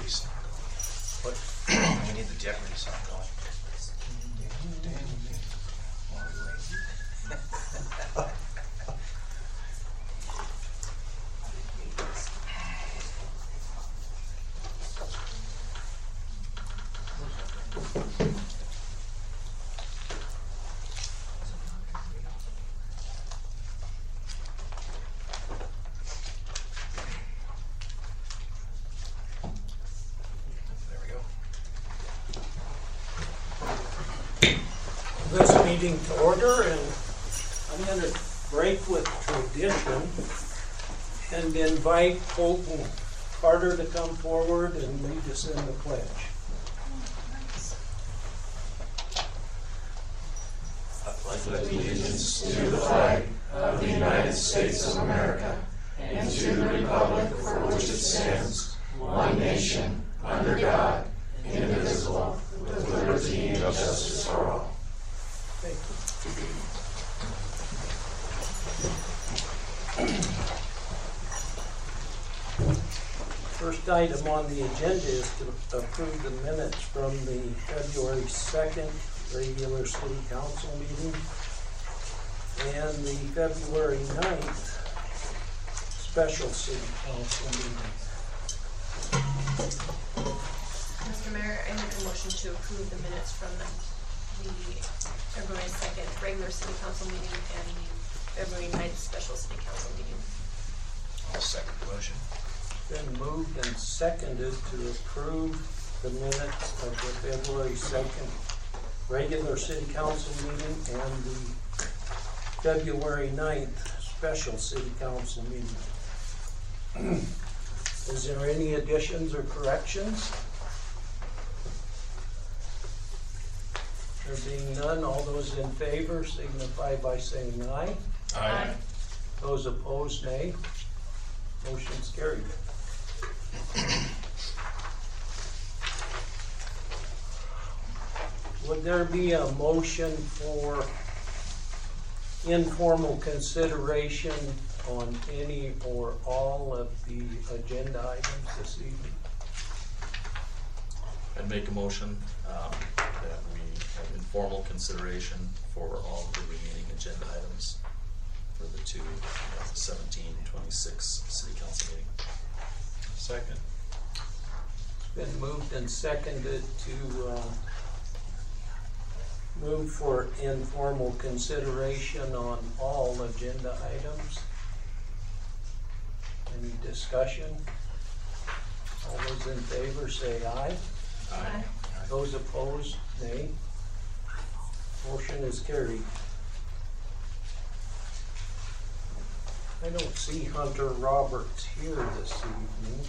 Jeopardy song What? going. We need the Jeopardy song going. This meeting to order, and I'm going to break with tradition and invite Colton Carter to come forward and lead us in the pledge. I pledge allegiance to the flag of the United States of America and to the republic for which it stands, one nation, under God, indivisible, with liberty and justice for all. Thank you. First item on the agenda is to approve the minutes from the February 2nd regular city council meeting and the February 9th special city council meeting. Mr. Mayor, I make a motion to approve the minutes from the February 2nd regular city council meeting and the February 9th special city council meeting. I'll second the motion. Been moved and seconded to approve the minutes of the February 2nd regular city council meeting and the February 9th special city council meeting. Is there any additions or corrections? There being none, all those in favor signify by saying aye. Aye. Those opposed, nay. Motion's carried. Would there be a motion for informal consideration on any or all of the agenda items this evening? I'd make a motion that we have informal consideration for all of the remaining agenda items for the 17-26 city council meeting. Second. Been moved and seconded to move for informal consideration on all agenda items. Any discussion? All those in favor say aye. Aye. Those opposed, nay. Motion is carried. I don't see Hunter Roberts here this evening.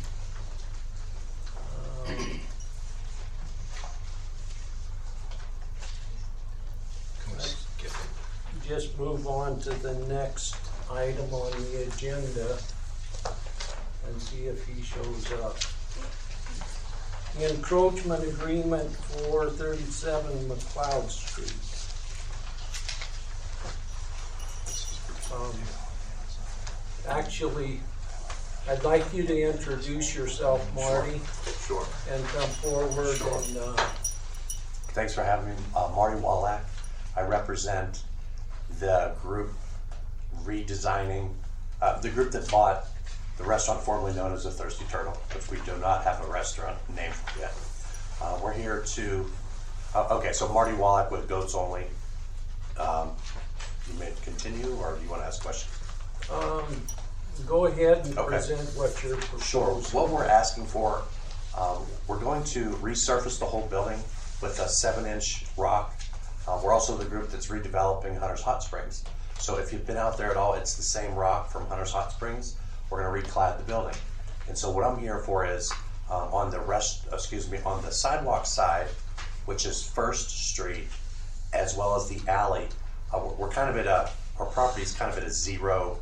Can we skip it? Just move on to the next item on the agenda and see if he shows up. The encroachment agreement for 37 McLeod Street. Actually, I'd like you to introduce yourself, Marty, Sure. and come forward Sure. and Thanks for having me. Marty Wallach. I represent the group redesigning, the group that bought the restaurant formerly known as the Thirsty Turtle, which we do not have a restaurant name yet. We're here to, okay, so Marty Wallach with Goats Only. You may continue, or do you want to ask questions? go ahead and Okay. present what you're proposing. Sure. What we're asking for, we're going to resurface the whole building with a 7-inch rock. We're also the group that's redeveloping Hunter's Hot Springs. So if you've been out there at all, it's the same rock from Hunter's Hot Springs. We're going to reclad the building. And so what I'm here for is on the sidewalk side, which is First Street, as well as the alley. We're kind of at our property is kind of at a zero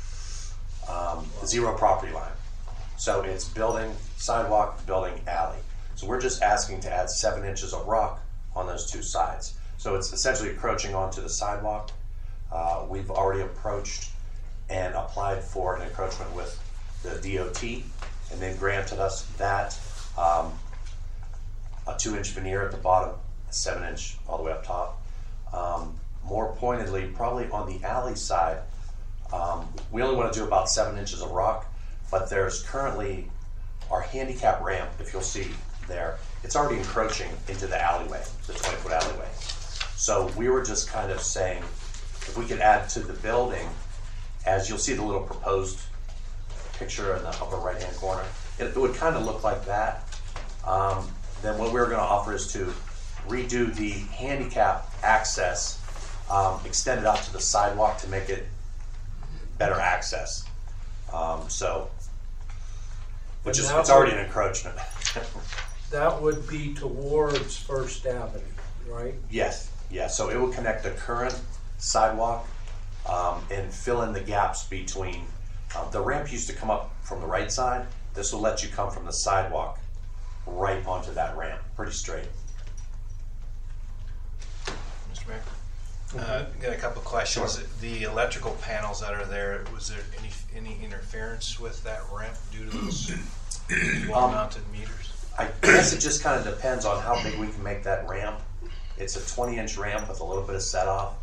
property line. So it's building, sidewalk, building, alley. So we're just asking to add 7 inches of rock on those two sides. So it's essentially encroaching onto the sidewalk. We've already approached and applied for an encroachment with the DOT, and they've granted us that. a 2-inch veneer at the bottom, a 7-inch all the way up top. More pointedly, probably on the alley side, we only want to do about 7 inches of rock, but there's currently our handicap ramp, if you'll see there, it's already encroaching into the alleyway, the 20-foot alleyway. So we were just kind of saying, if we could add to the building, as you'll see the little proposed picture in the upper right-hand corner, it would kind of look like that. Then what we're going to offer is to redo the handicap access, extend it out to the sidewalk to make it better access. Which is, it's already an encroachment. That would be towards First Avenue, right? Yes, yes. So it will connect the current sidewalk and fill in the gaps between. The ramp used to come up from the right side. This will let you come from the sidewalk right onto that ramp, pretty straight. Mr. Mayor? Got a couple of questions. Sure. The electrical panels that are there, was there any interference with that ramp due to those wall-mounted meters? I guess it just kind of depends on how big we can make that ramp. It's a 20-inch ramp with a little bit of set off.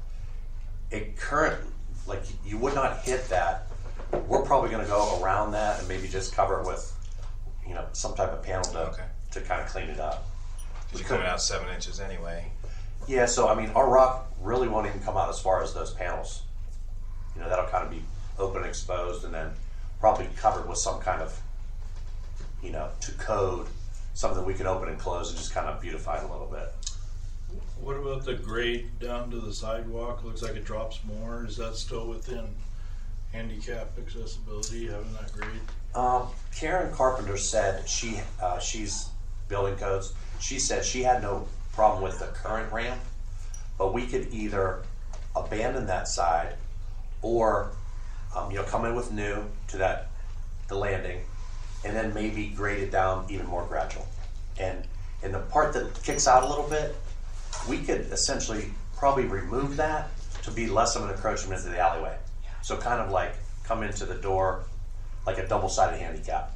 Like you would not hit that. We're probably going to go around that and maybe just cover it with, some type of panel to kind of clean it up. You're coming out 7 inches anyway. Yeah, so I mean, our rock really won't even come out as far as those panels. That'll kind of be open and exposed, and then probably covered with some kind of, to code, something we can open and close and just kind of beautify it a little bit. What about the grade down to the sidewalk? Looks like it drops more. Is that still within handicap accessibility, having that grade? Karen Carpenter said she's building codes. She said she had no problem with the current ramp, but we could either abandon that side or come in with new to the landing, and then maybe grade it down even more gradual. And in the part that kicks out a little bit, we could essentially probably remove that to be less of an encroachment into the alleyway. So kind of like come into the door like a double-sided handicap.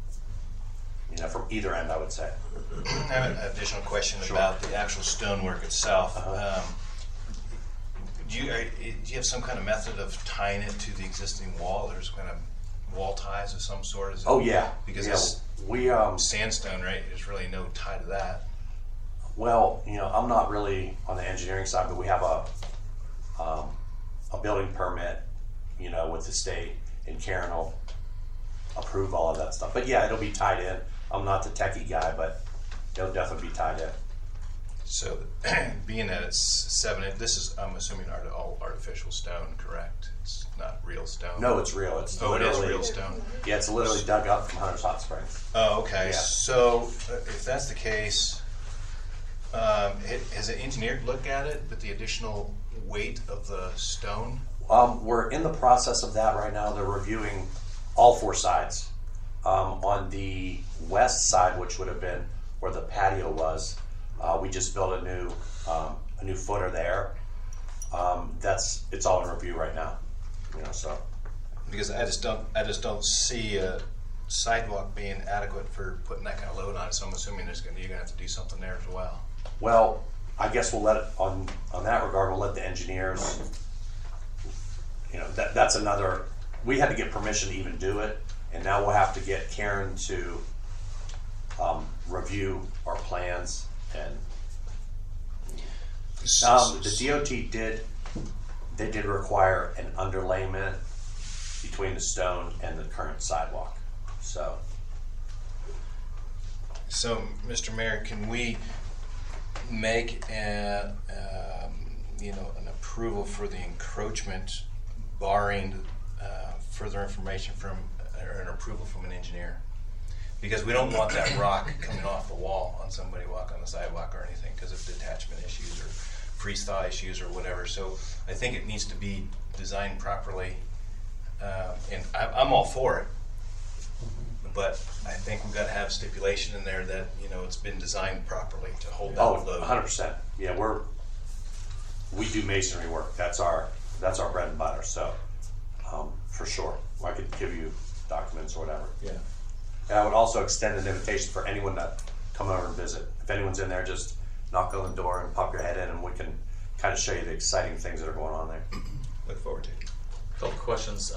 From either end, I would say. I have an additional question Sure. about the actual stonework itself. Uh-huh. Do you have some kind of method of tying it to the existing wall? There's kind of wall ties of some sort? Is it, Oh yeah, because yeah, it's we sandstone, right? There's really no tie to that. Well, I'm not really on the engineering side, but we have a building permit, with the state, and Karen will approve all of that stuff. But yeah, it'll be tied in. I'm not the techie guy, but it'll definitely be tied in. So, being that it's 7 inch, this is, I'm assuming, all artificial stone, correct? It's not real stone. No, it's real. It's Oh, it is literally real stone. Yeah, it's literally dug up from Hunter's Hot Springs. Oh, okay. Yeah. So, if that's the case, has an engineer looked at it with the additional weight of the stone? We're in the process of that right now. They're reviewing all 4 sides. On the west side, which would have been where the patio was, we just built a new footer there. It's all in review right now. So. Because I just don't see a sidewalk being adequate for putting that kind of load on it. So I'm assuming you're gonna have to do something there as well. Well, I guess we'll let it on that regard. We'll let the engineers. That's another. We had to get permission to even do it, and now we'll have to get Karen to review our plans. And the DOT did require an underlayment between the stone and the current sidewalk. So, Mr. Mayor, can we make an approval for the encroachment, barring further information from or an approval from an engineer? Because we don't want that rock coming off the wall on somebody walking on the sidewalk or anything because of detachment issues or freeze-thaw issues or whatever. So I think it needs to be designed properly, and I'm all for it. But I think we've got to have stipulation in there that it's been designed properly to hold that load. 100%. Yeah, we do masonry work. That's our bread and butter. So for sure, I could give you documents or whatever. Yeah. And I would also extend an invitation for anyone to come over and visit. If anyone's in there, just knock on the door and pop your head in, and we can kind of show you the exciting things that are going on there. Look forward to it. Couple questions.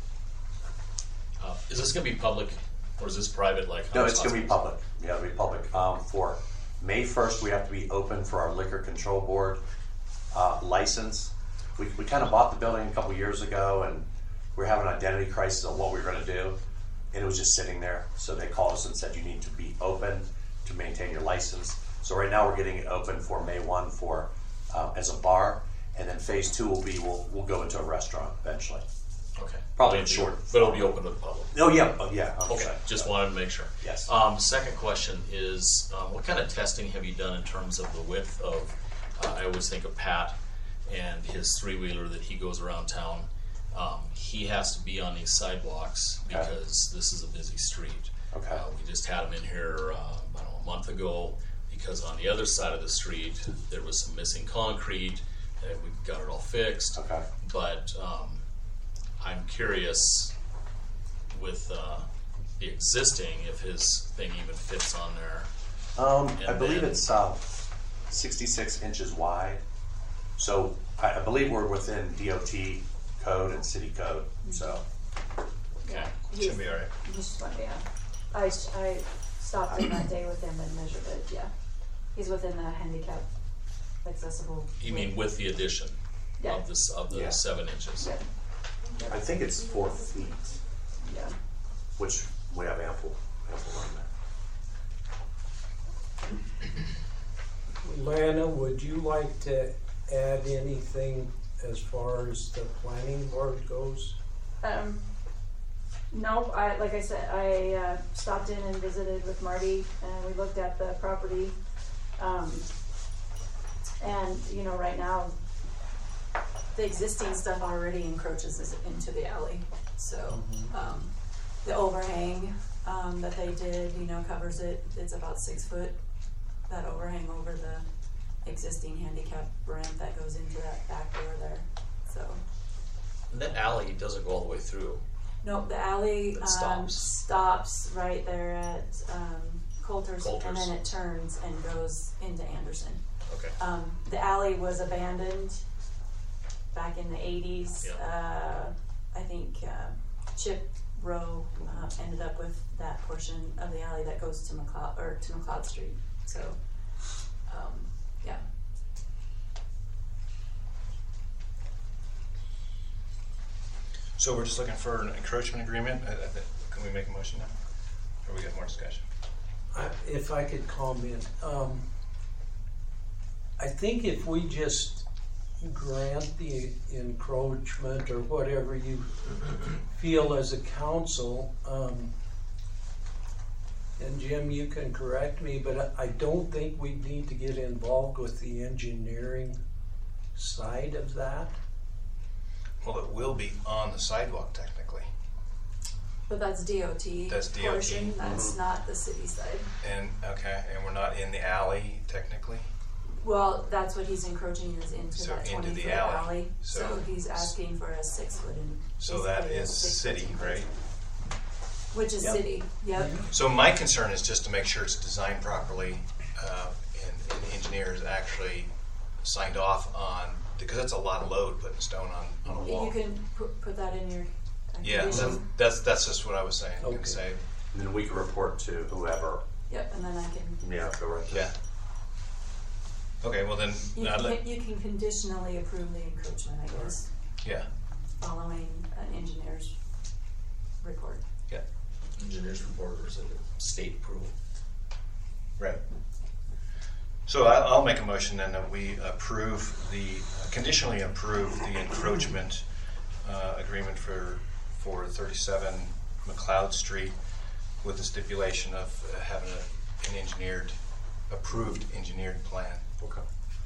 Is this going to be public, or is this private? Like No, it's going to be public. Yeah, it'll be public. For May 1st, we have to be open for our Liquor Control Board license. We kind of bought the building a couple years ago, and we were having an identity crisis on what we were going to do, and it was just sitting there. So they called us and said, you need to be open to maintain your license. So right now we're getting it open for May 1 for as a bar, and then phase 2 will be we'll go into a restaurant eventually. Okay. Probably in short. But it'll be open to the public. Oh yeah, oh yeah. Okay, just wanted to make sure. Yes. Second question is, what kind of testing have you done in terms of the width of, I always think of Pat and his three-wheeler that he goes around town. He has to be on these sidewalks Okay. because this is a busy street. Okay. We just had him in here, a month ago, because on the other side of the street, there was some missing concrete, and we got it all fixed. Okay. But I'm curious with the existing, if his thing even fits on there. I And believe then- it's 66 inches wide. So I believe we're within DOT code and city code. So Okay. Should be all right. He's just, yeah. I stopped in that day with him and measured it, yeah. He's within the handicap accessible. You mean with the addition Yeah. of this of the Yeah. 7 inches? Yeah, I think it's 4 feet, yeah. which we have ample room there. Lana, would you like to add anything as far as the planning board goes? No, like I said, I stopped in and visited with Marty, and we looked at the property. And, you know, right now, the existing stuff already encroaches into the alley. So, the overhang, that they did, you know, covers it. It's about 6 foot, that overhang over the existing handicap ramp that goes into that back door there, so. And that alley doesn't go all the way through. Nope, the alley It stops right there at Coulter's, and Coulter's. then it turns and goes into Anderson. Okay. The alley was abandoned back in the 80s. Yeah. I think Chip Rowe ended up with that portion of the alley that goes to McLeod Street. So, yeah. So we're just looking for an encroachment agreement. Can we make a motion now? Or we got more discussion? If I could comment, I think if we just grant the encroachment or whatever you feel as a council, and Jim, you can correct me, but I don't think we need to get involved with the engineering side of that. Well, it will be on the sidewalk technically. But that's DOT That's DOT. portion. That's not the city side. And, okay, and we're not in the alley technically? Well, that's what he's encroaching is into So that into 20-foot the alley. alley. So- So he's asking for a 6 foot in. So that basically a is 6 foot city, encroachment. right? Which is Yep. city, yep. So my concern is just to make sure it's designed properly, and the engineer is actually signed off on, because it's a lot of load putting stone on a wall. You can put that in your Yeah, condition. that's just what I was saying. You Okay. can say, And then we can report to whoever. Yep, and then I can, Yeah, go right there. yeah. Okay, well then, you can conditionally approve the encroachment, I guess, yeah, following an engineer's report. yeah, Engineers report, or is it state approval? right. So I'll make a motion then that we conditionally approve the encroachment agreement for 37 McLeod Street with the stipulation of having an approved engineered plan. Okay.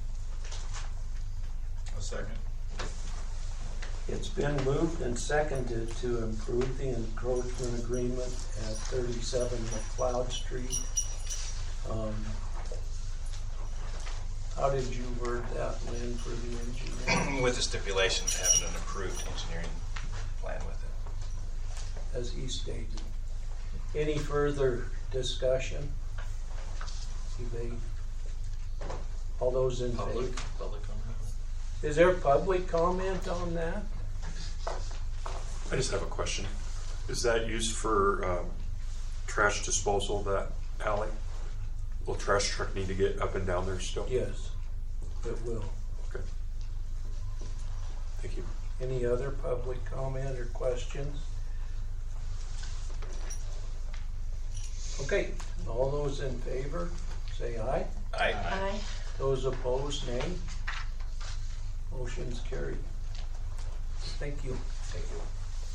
A second. It's been moved and seconded to approve the encroachment agreement at 37 McLeod Street. How did you word that, Lynn, for the engineer? With the stipulation of having an approved engineering plan with it. As he stated. Any further discussion? Debate? All those in Public favor? comment? Is there public comment on that? I just have a question. Is that used for trash disposal, that alley? Will trash truck need to get up and down there still? Yes, it will. Okay. Thank you. Any other public comment or questions? Okay, all those in favor, say aye. Aye. Those opposed, nay. Motion's carried. Thank you. Thank you.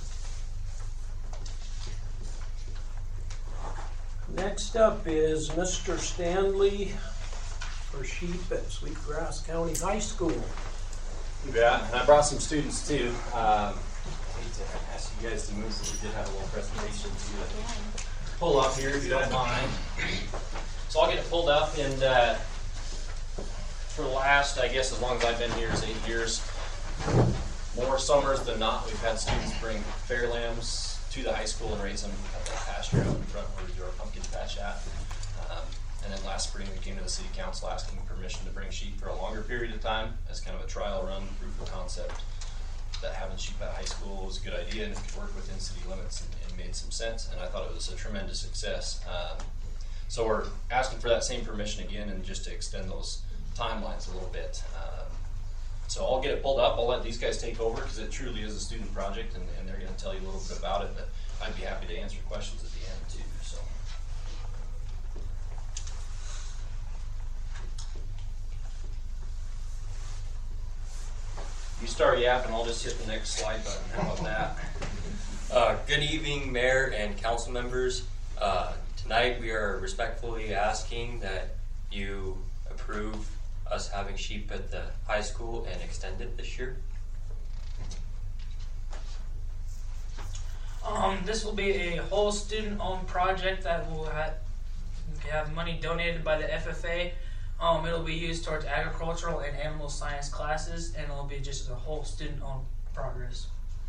Next up is Mr. Stanley for sheep at Sweetgrass County High School. You bet. And I brought some students too. I hate to ask you guys to move, but we did have a little presentation to pull up here if you don't mind. So I'll get it pulled up, and for the last, I guess as long as I've been here is 8 years, more summers than not, we've had students bring fair lambs to the high school and raise them at the pasture out in front where we do our pumpkin patch at. And then last spring we came to the city council asking permission to bring sheep for a longer period of time as kind of a trial run, proof of concept that having sheep at high school was a good idea and it could work within city limits and made some sense. And I thought it was a tremendous success. So we're asking for that same permission again and just to extend those timelines a little bit. So I'll get it pulled up. I'll let these guys take over because it truly is a student project and they're going to tell you a little bit about it. But I'd be happy to answer questions at the end too. So. You start yapping, I'll just hit the next slide button. How about that? Good evening, Mayor and council members. Tonight we are respectfully asking that you approve us having sheep at the high school and extend it this year. This will be a whole student-owned project that will have money donated by the FFA. It'll be used towards agricultural and animal science classes, and it'll be just a whole student-owned progress.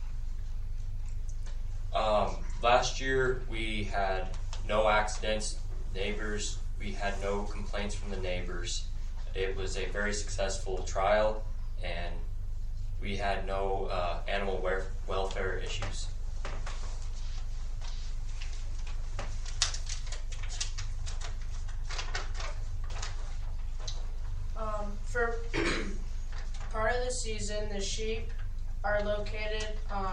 Last year we had no accidents. Neighbors, we had no complaints from the neighbors. It was a very successful trial, and we had no animal welfare issues. For part of the season, the sheep are located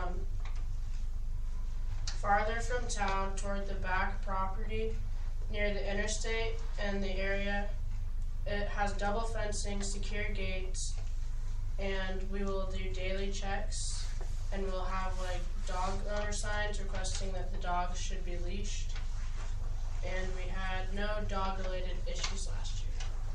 farther from town toward the back property near the interstate and the area. It has double fencing, secure gates, and we will do daily checks, and we'll have like dog owner signs requesting that the dogs should be leashed. And we had no dog related issues last year.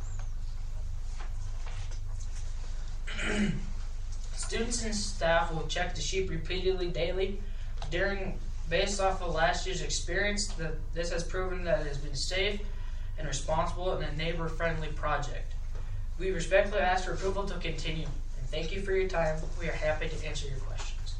Students and staff will check the sheep repeatedly daily. Based off of last year's experience, this has proven that it has been safe and responsible and a neighbor-friendly project. We respectfully ask for approval to continue, and thank you for your time. We are happy to answer your questions.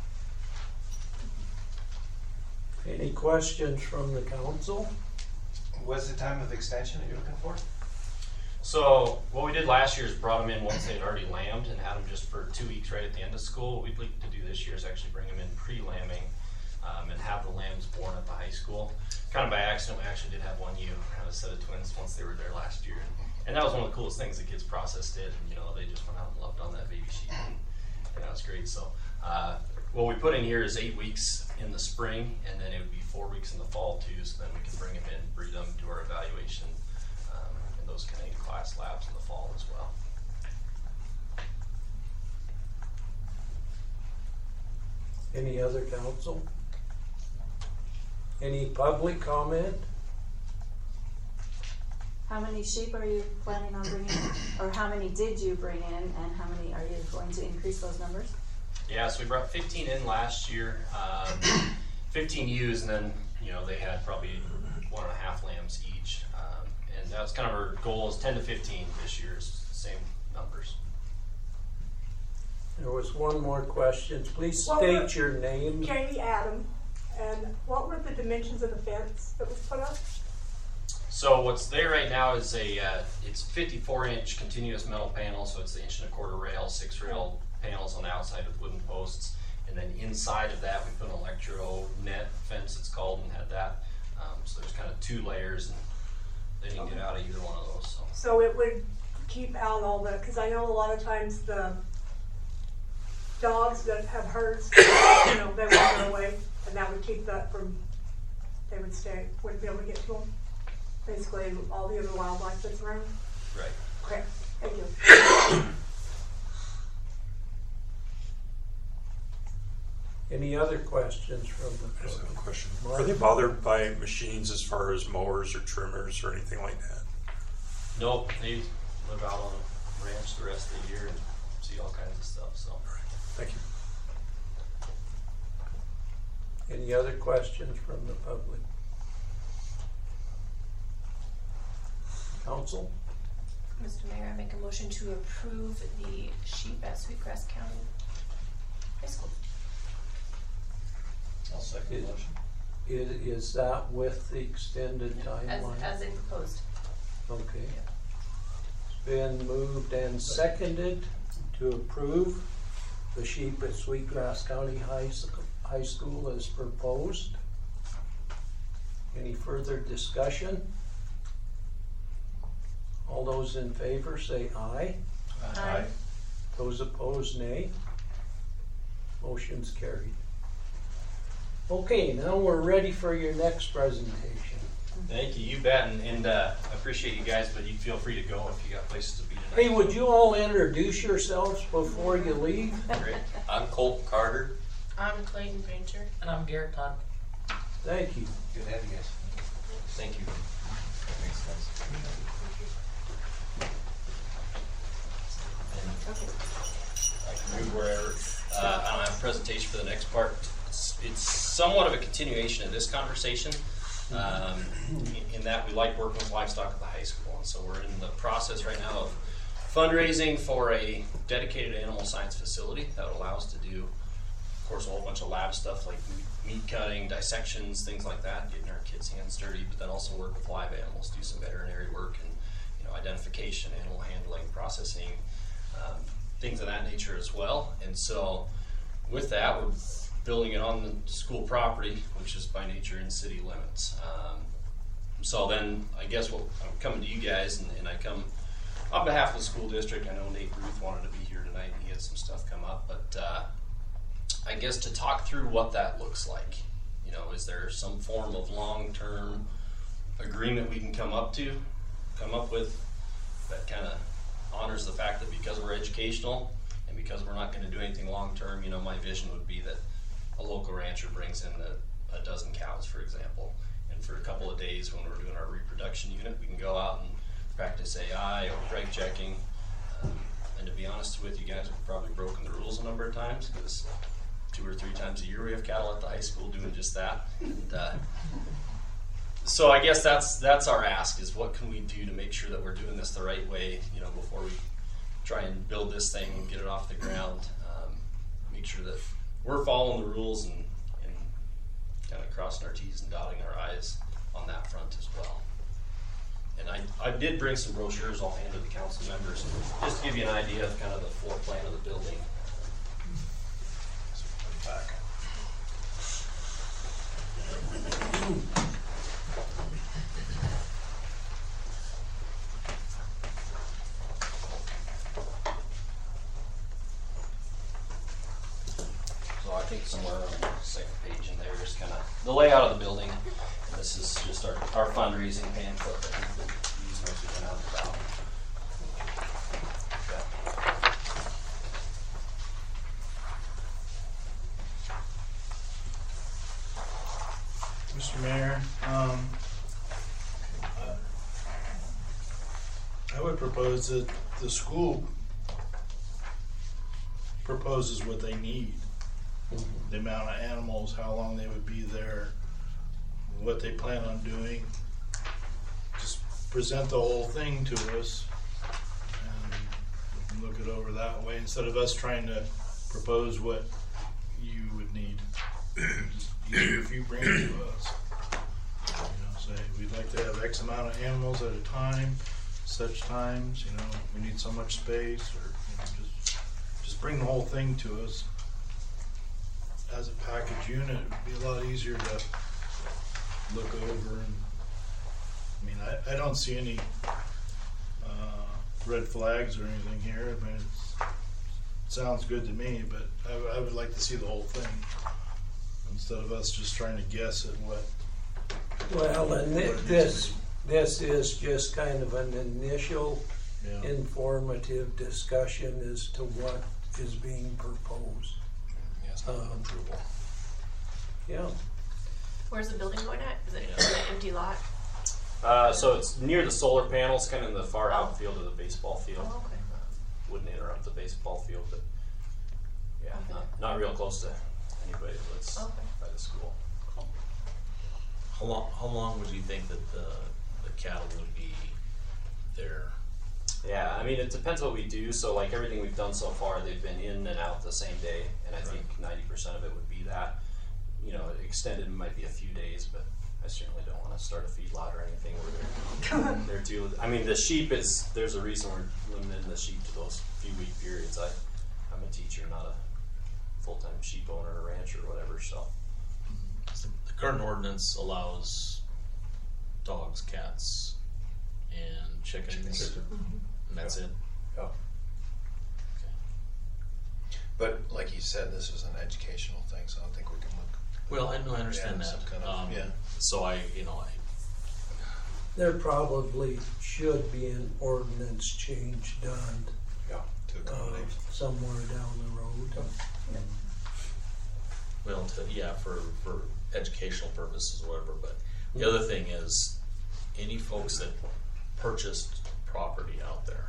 Any questions from the council? What's the time of extension that you're looking for? So what we did last year is brought them in once they'd already lambed and had them just for 2 weeks right at the end of school. What we'd like to do this year is actually bring them in pre-lambing and have the lambs born at the high school. Kind of by accident, we actually did have one ewe, have a set of twins once they were there last year. And that was one of the coolest things the kids processed it. And, you know, they just went out and loved on that baby sheep. And that was great. So what we put in here is 8 weeks in the spring, and then it would be 4 weeks in the fall too. So then we can bring them in, breed them, do our evaluation in those Canadian class labs in the fall as well. Any other council? Any public comment? How many sheep are you planning on bringing in? Or how many did you bring in, and how many are you going to increase those numbers? Yeah, so we brought 15 in last year, 15 ewes, and then, you know, they had probably 1.5 lambs each. And that was kind of our goal, is 10 to 15 this year, same numbers. There was one more question. Please state your name. Katie Adam, And what were the dimensions of the fence that was put up? So what's there right now is it's 54-inch continuous metal panel, so it's the 1.25 rail, 6 rail panels on the outside with wooden posts, and then inside of that we put an electro net fence, it's called, and had that. So there's kind of 2 layers, and then you can get out of either one of those. So it would keep out all the, because I know a lot of times the dogs that have herds, you know, they would go away, and that would keep that from, they would stay, wouldn't be able to get to them. Basically, all the other wildlife that's around. Right. Okay, thank you. Any other questions from the I just have a public? question. Mark? Are they bothered by machines as far as mowers or trimmers or anything like that? Nope, they live out on a ranch the rest of the year and see all kinds of stuff, so. Thank you. Any other questions from the public? Council? Mr. Mayor, I make a motion to approve the sheep at Sweetgrass County High School. I'll second the motion. Is that with the extended timeline? As they proposed. Okay. It's been moved and seconded to approve the sheep at Sweetgrass County High School as proposed. Any further discussion? All those in favor say aye. Aye. Those opposed, nay. Motion's carried. Okay, now we're ready for your next presentation. Thank you, you bet, and I appreciate you guys, but you feel free to go if you got places to be tonight. Hey, would you all introduce yourselves before you leave? Great. I'm Colton Carter. I'm Clayton Painter. And I'm Garrett Todd. Thank you. Good to have you guys. Thank you. Thanks, guys. I can move wherever. I don't have a presentation for the next part. It's somewhat of a continuation of this conversation, in that we like working with livestock at the high school, and so we're in the process right now of fundraising for a dedicated animal science facility that would allow us to do, of course, a whole bunch of lab stuff like meat cutting, dissections, things like that, getting our kids' hands dirty, but then also work with live animals, do some veterinary work and identification, animal handling, processing, things of that nature as well. And so with that, we're building it on the school property, which is by nature in city limits. So then I guess I'm coming to you guys, and I come on behalf of the school district. I know Nate Ruth wanted to be here tonight, and he had some stuff come up, but I guess to talk through what that looks like. Is there some form of long-term agreement we can come up with that kind of honors the fact that because we're educational and because we're not going to do anything long-term, my vision would be that a local rancher brings in a dozen cows, for example, and for a couple of days when we're doing our reproduction unit, we can go out and practice AI or preg checking. And to be honest with you guys, we've probably broken the rules a number of times because 2 or 3 times a year we have cattle at the high school doing just that. And, so I guess that's our ask, is what can we do to make sure that we're doing this the right way, before we try and build this thing and get it off the ground. Make sure that we're following the rules and kind of crossing our T's and dotting our I's on that front as well. And I did bring some brochures I'll hand to the council members just to give you an idea of kind of the floor plan of the building. Back. So I think somewhere on the second page in there is kind of the layout of the building. And this is just our fundraising pamphlet that we've been using as we've been out and about. Mr. Mayor, I would propose that the school proposes what they need. The amount of animals, how long they would be there, what they plan on doing. Just present the whole thing to us and we can look it over that way instead of us trying to propose what you would need. Just easier if you bring it to us. Say, we'd like to have X amount of animals at a time, such times, we need so much space, or just bring the whole thing to us as a package unit. It would be a lot easier to look over, and I don't see any red flags or anything here. It sounds good to me, but I would like to see the whole thing instead of us just trying to guess at what. Well, and this is just kind of an initial informative discussion as to what is being proposed. Yeah, it's not an approval. Yeah. Where's the building going at? Is it an empty lot? So it's near the solar panels, kind of in the far outfield of the baseball field. Oh, okay. Wouldn't interrupt the baseball field, but yeah, Okay. not real close to anybody that lives by the school. How long would you think that the cattle would be there? Yeah, it depends what we do. So like everything we've done so far, they've been in and out the same day, and I think 90% of it would be that. Extended might be a few days, but I certainly don't want to start a feedlot or anything where they're too. The sheep there's a reason we're limiting the sheep to those few week periods. I'm a teacher, not a full-time sheep owner or rancher or whatever, so. The current ordinance allows dogs, cats, and chickens, and that's it. Yeah. But like you said, this is an educational thing, so I don't think we can look. Well, I understand that. Some kind of, So There probably should be an ordinance change done to accommodate. somewhere down the road. Well, for educational purposes or whatever, but the other thing is, any folks that purchased property out there,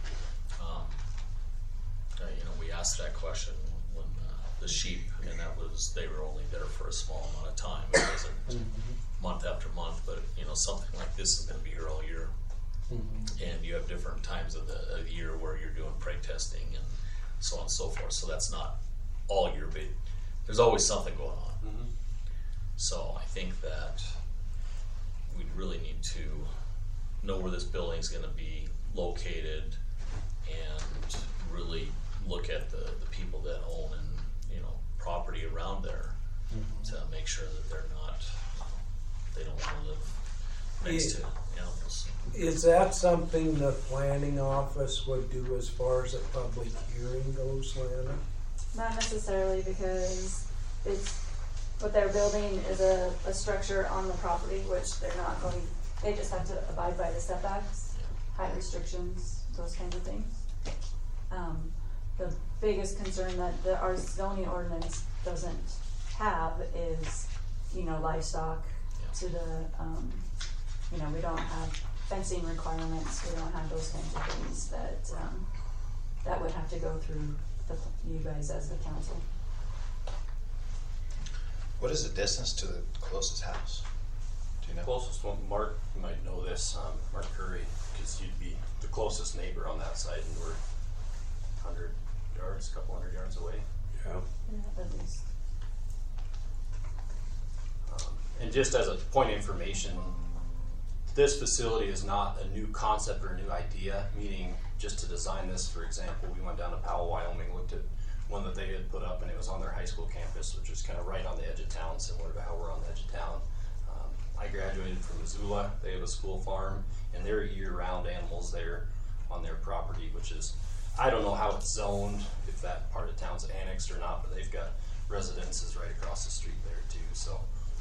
we asked that question when the sheep, and they were only there for a small amount of time. It wasn't month after month, but something like this is going to be here all year, and you have different times of the year where you're doing prey testing and so on and so forth. So that's not all year, but there's always something going on. So I think that we really need to know where this building's going to be located and really look at the people that own and property around there to make sure that they're not they don't want to live next to animals. Is that something the planning office would do as far as a public hearing goes, Lana? Not necessarily, because what they're building is a structure on the property, which they just have to abide by the setbacks, height restrictions, those kinds of things. The biggest concern that our zoning ordinance doesn't have is, livestock to the, we don't have fencing requirements, we don't have those kinds of things that would have to go through you guys as the council. What is the distance to the closest house? Do you know? Closest one, Mark, you might know this, Mark Curry, because you'd be the closest neighbor on that side, and we're 100 yards, a couple hundred yards away. Yeah. At least. And just as a point of information, this facility is not a new concept or a new idea, meaning just to design this, for example, we went down to Powell, Wyoming, looked at one that they had put up, and it was on their high school campus, which is kind of right on the edge of town, similar to how we're on the edge of town. I graduated from Missoula. They have a school farm, and they're year-round animals there on their property, which is, I don't know how it's zoned, if that part of town's annexed or not, but they've got residences right across the street there too, so.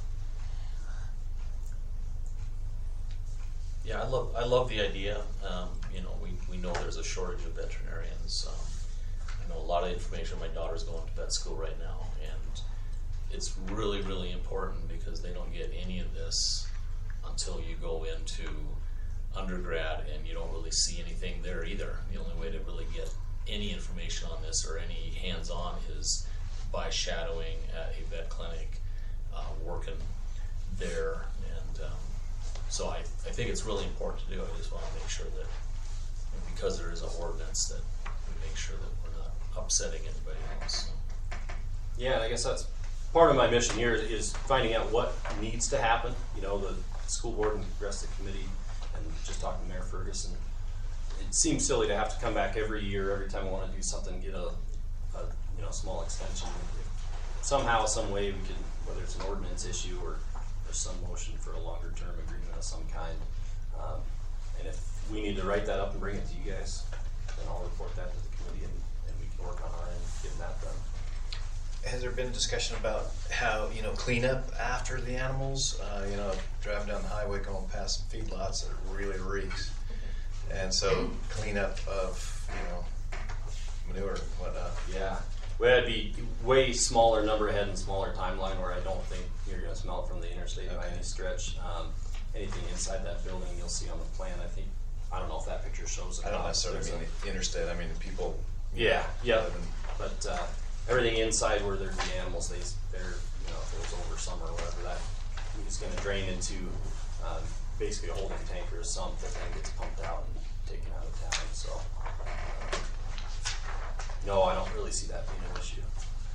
Yeah, I love the idea. We know there's a shortage of veterinarians. I know a lot of information. My daughter's going to vet school right now, and it's really, really important because they don't get any of this until you go into undergrad, and you don't really see anything there either. The only way to really get any information on this or any hands-on is by shadowing at a vet clinic, working there, and so I think it's really important to do. I just want to make sure that, because there is an ordinance, that we make sure that we're not upsetting anybody else. Yeah, I guess that's part of my mission here is finding out what needs to happen. You know, the school board and the rest of the committee, and just talking to Mayor Ferguson. It seems silly to have to come back every year, every time we want to do something, get a small extension. Somehow, some way we can, whether it's an ordinance issue or some motion for a longer term agreement of some kind. And if we need to write that up and bring it to you guys, then I'll report that to the committee and we can work on our end getting that done. Has there been a discussion about how, cleanup after the animals? Driving down the highway going past some feedlots, it really reeks. And so cleanup of, manure and whatnot. Yeah. Well, it'd be way smaller number ahead and smaller timeline where I don't think you're going to smell it from the interstate by any stretch. Anything inside that building you'll see on the plan. I don't know if that picture shows it. I don't necessarily mean the interstate. I mean the people. Yeah. But everything inside where there's the animals, they're if it was over summer or whatever, that is going to drain into basically a holding tank or a sump that then gets pumped out and taken out of town. So no, I don't really see that being an issue.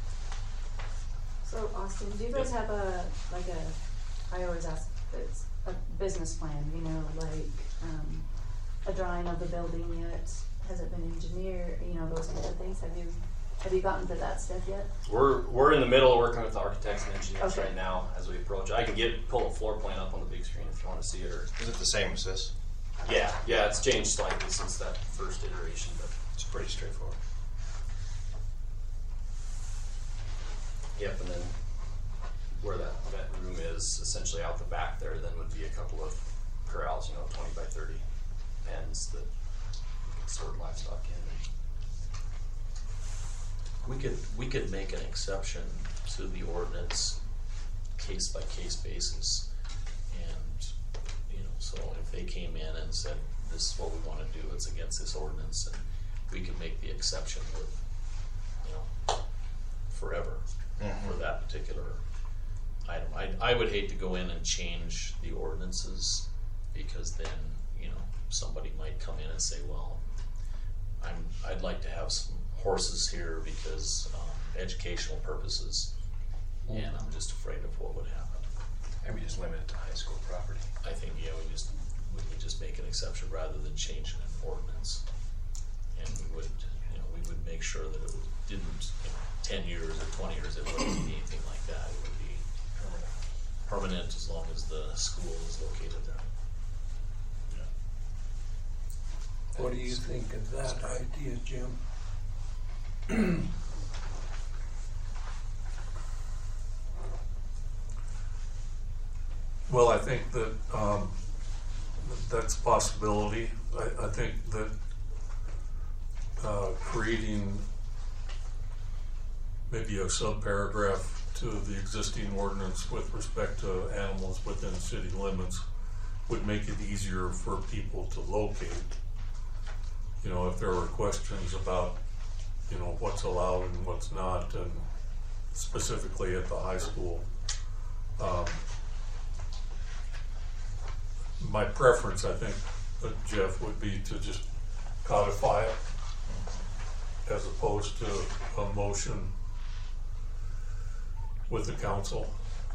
So Austin, do you guys have I always ask this, a business plan, a drawing of the building yet? Has it been engineered, those kinds of things? Have you gotten to that step yet? We're in the middle of working with the architects and engineers Okay. right now as we approach. I can pull a floor plan up on the big screen if you want to see it. Or Is it the same as this? yeah, it's changed slightly since that first iteration, but It's pretty straightforward. yep. And then where that room is, essentially out the back there, then would be a couple of corrals, 20 by 30 pens that you can sort livestock in. We could make an exception to the ordinance case by case basis. And, so if they came in and said, this is what we want to do, it's against this ordinance, and we could make the exception with, forever for that particular item. I would hate to go in and change the ordinances, because then, somebody might come in and say, well, I'd like to have some horses here because educational purposes, and I'm just afraid of what would happen. Maybe just limit it to high school property. I think, we could just make an exception rather than changing an ordinance. And we would make sure that it didn't, 10 years or 20 years, it wouldn't be anything like that. It would be permanent as long as the school is located there. What do you think of that idea, Jim? Well, I think that that's a possibility. I think that creating maybe a subparagraph to the existing ordinance with respect to animals within city limits would make it easier for people to locate. If there were questions about, what's allowed and what's not, and specifically at the high school. My preference, I think, Jeff, would be to just codify it as opposed to a motion with the council.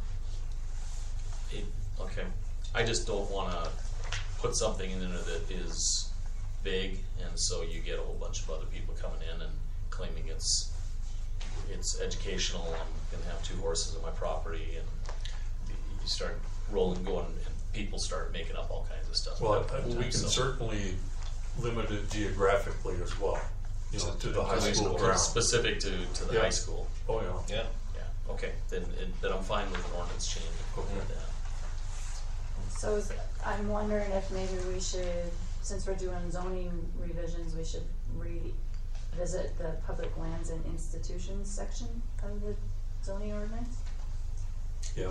Okay. I just don't want to put something in there that is big, and so you get a whole bunch of other people coming in and claiming it's educational. I'm going to have 2 horses on my property, and you start rolling, going, and people start making up all kinds of stuff. Well, we can certainly limit it geographically as well, to the high school ground. Specific to the high school. Oh, yeah. Yeah. Okay, then I'm fine with an ordinance change like that. So I'm wondering if maybe we should, since we're doing zoning revisions, we should revisit the public lands and institutions section of the zoning ordinance? Yeah.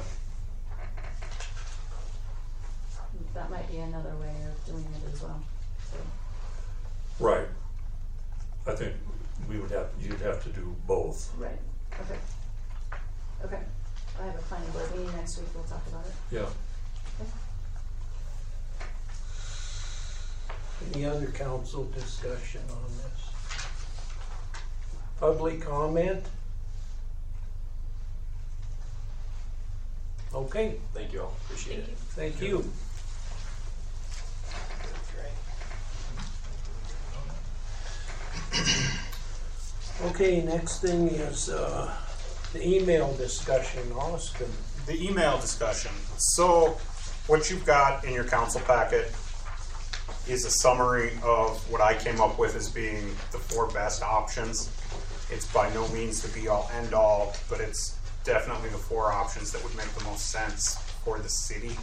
That might be another way of doing it as well. So. Right. I think you'd have to do both. Right. Okay. Okay. I have a planning board meeting next week. We'll talk about it. Yeah. Okay. Any other council discussion on this? Public comment? Okay, Thank you all. Appreciate it. thank you. Okay, next thing is the email discussion, Austin. The email discussion. So, what you've got in your council packet is a summary of what I came up with as being the 4 best options. It's by no means the be all end all, but it's definitely the 4 options that would make the most sense for the city.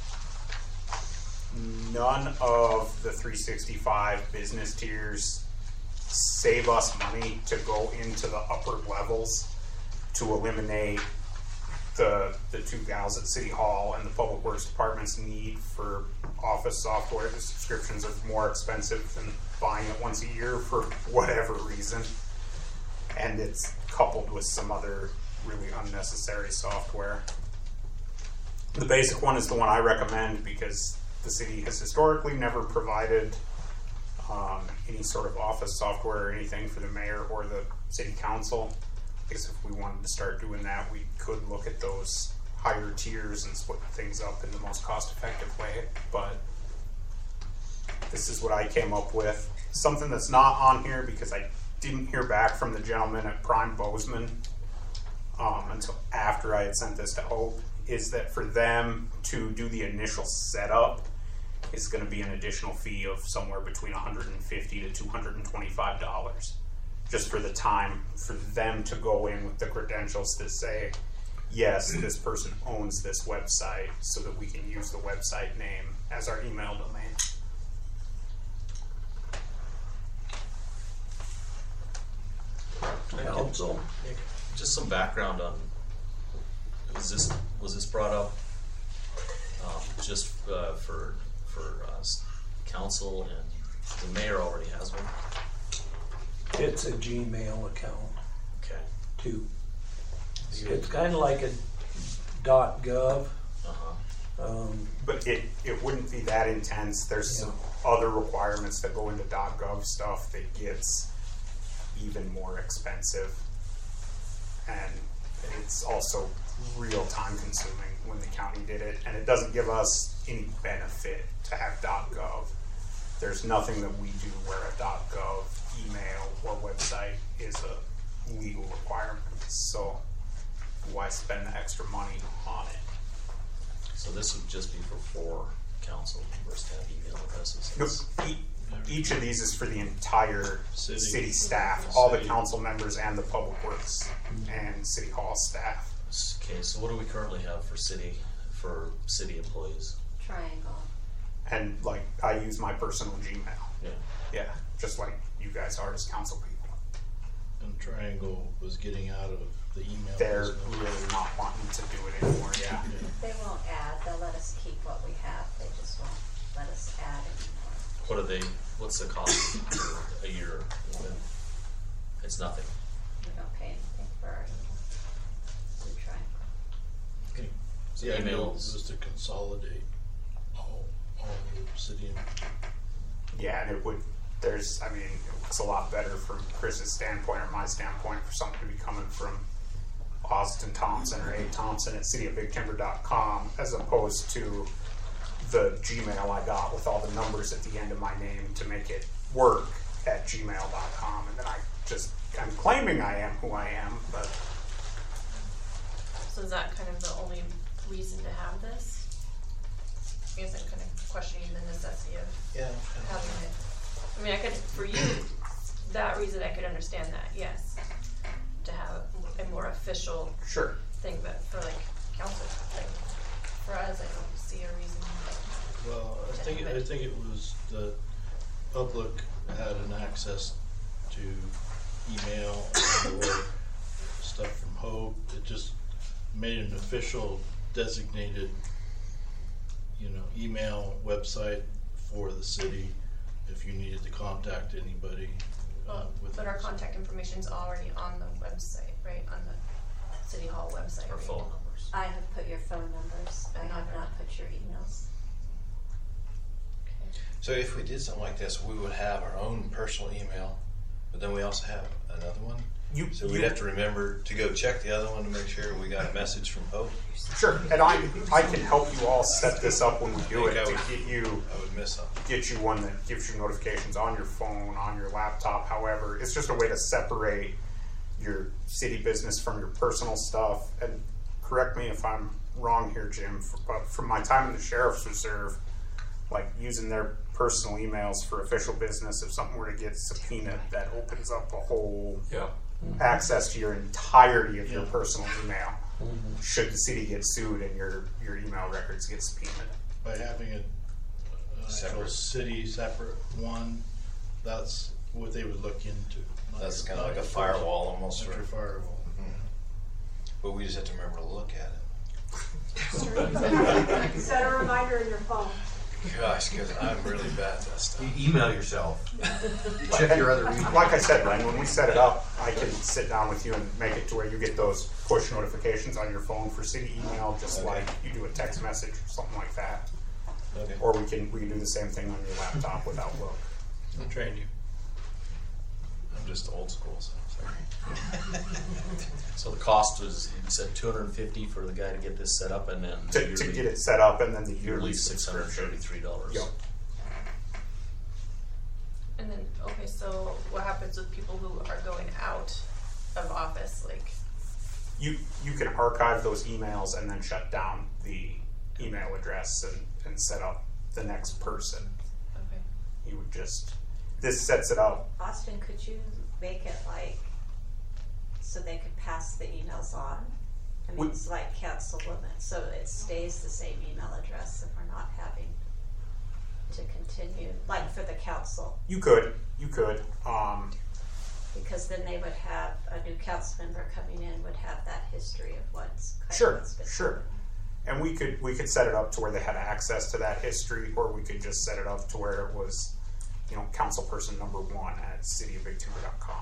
None of the 365 business tiers save us money to go into the upper levels to eliminate the 2 gals at City Hall and the Public Works Department's need for office software. The subscriptions are more expensive than buying it once a year for whatever reason. And it's coupled with some other really unnecessary software. The basic one is the one I recommend because the city has historically never provided any sort of office software or anything for the mayor or the city council. I guess if we wanted to start doing that, we could look at those higher tiers and split things up in the most cost-effective way. But this is what I came up with. Something that's not on here because I didn't hear back from the gentleman at Prime Bozeman until after I had sent this to Hope, is that for them to do the initial setup is going to be an additional fee of somewhere between $150 to $225 just for the time for them to go in with the credentials to say, yes, this person owns this website so that we can use the website name as our email domain. Council. Just some background on, was this brought up just for council, and the mayor already has one? It's a Gmail account Okay. too. It's kind of like a .gov. But it wouldn't be that intense. There's some other requirements that go into .gov stuff that gets even more expensive. And it's also real time consuming when the county did it. And it doesn't give us any benefit to have .gov. There's nothing that we do where a .gov email or website is a legal requirement. So why spend the extra money on it? So this would just be for council members to have email addresses? Nope. Each of these is for the entire city staff, all the council members and the public works and city hall staff. Okay, so what do we currently have for city employees? Triangle. And like, I use my personal Gmail. Yeah. Yeah, just like you guys are as council people. And Triangle was getting out of the email. They're business. really not wanting to do it anymore, yeah. They won't add, they'll let us keep what we have, they just won't let us add anymore. What's the cost for a year? It's nothing. We don't pay anything for our email. We try. Okay. So Yeah, emails. just to consolidate all the city. Yeah, and it looks a lot better from Chris's standpoint or my standpoint for something to be coming from Austin Thompson or A. Thompson at cityofbigtimber.com as opposed to the Gmail I got with all the numbers at the end of my name to make it work at gmail.com. And then I'm claiming I am who I am, but. So is that kind of the only reason to have this? I guess I'm kind of questioning the necessity of having it. I mean, for you, that reason I could understand that, yes. To have a more official thing, but for like council, for us, I don't see a reason. Well, I think it was the public had an access to email or stuff from Hope. It just made an official designated, email website for the city if you needed to contact anybody. But our contact information is already on the website, right? On the City Hall website. Our phone numbers. I have put your phone numbers, I have not put your emails. So if we did something like this, we would have our own personal email, but then we also have another one. So we'd have to remember to go check the other one to make sure we got a message from Hope. Sure, and I can help you all set this up when we do it to get you. I would miss something. Get you one that gives you notifications on your phone, on your laptop. However, it's just a way to separate your city business from your personal stuff. And correct me if I'm wrong here, Jim, but from my time in the Sheriff's Reserve, like using their personal emails for official business, if something were to get subpoenaed, that opens up a whole access to your entirety of your personal email. Should the city get sued and your email records get subpoenaed. By having an actual city separate one, that's what they would look into. That's kind of like a firewall almost. Like your firewall. But we just have to remember to look at it. Set a reminder in your phone. Gosh, because I'm really bad at that stuff. You email yourself. Check your other email. Like I said, Len, when we set it up, I can sit down with you and make it to where you get those push notifications on your phone for city email, just like you do a text message or something like that. Okay. Or we can do the same thing on your laptop with Outlook. I'll train you. I'm just old school, so sorry. So the cost was, you said $250 for the guy to get this set up, and then To get it set up, and then the yearly yearly subscription. $633. Yep. And then, okay, so what happens with people who are going out of office, like? You can archive those emails and then shut down the email address and set up the next person. Okay. You would just, this sets it up. Austin, could you make it like, so they could pass the emails on? I mean, it's like councilwoman, so it stays the same email address and we're not having to continue, like for the council. You could. Because then they would have, a new council member coming in would have that history of what's Sure. And we could set it up to where they had access to that history, or we could just set it up to where it was, councilperson number 1 at cityofbigtimber.com.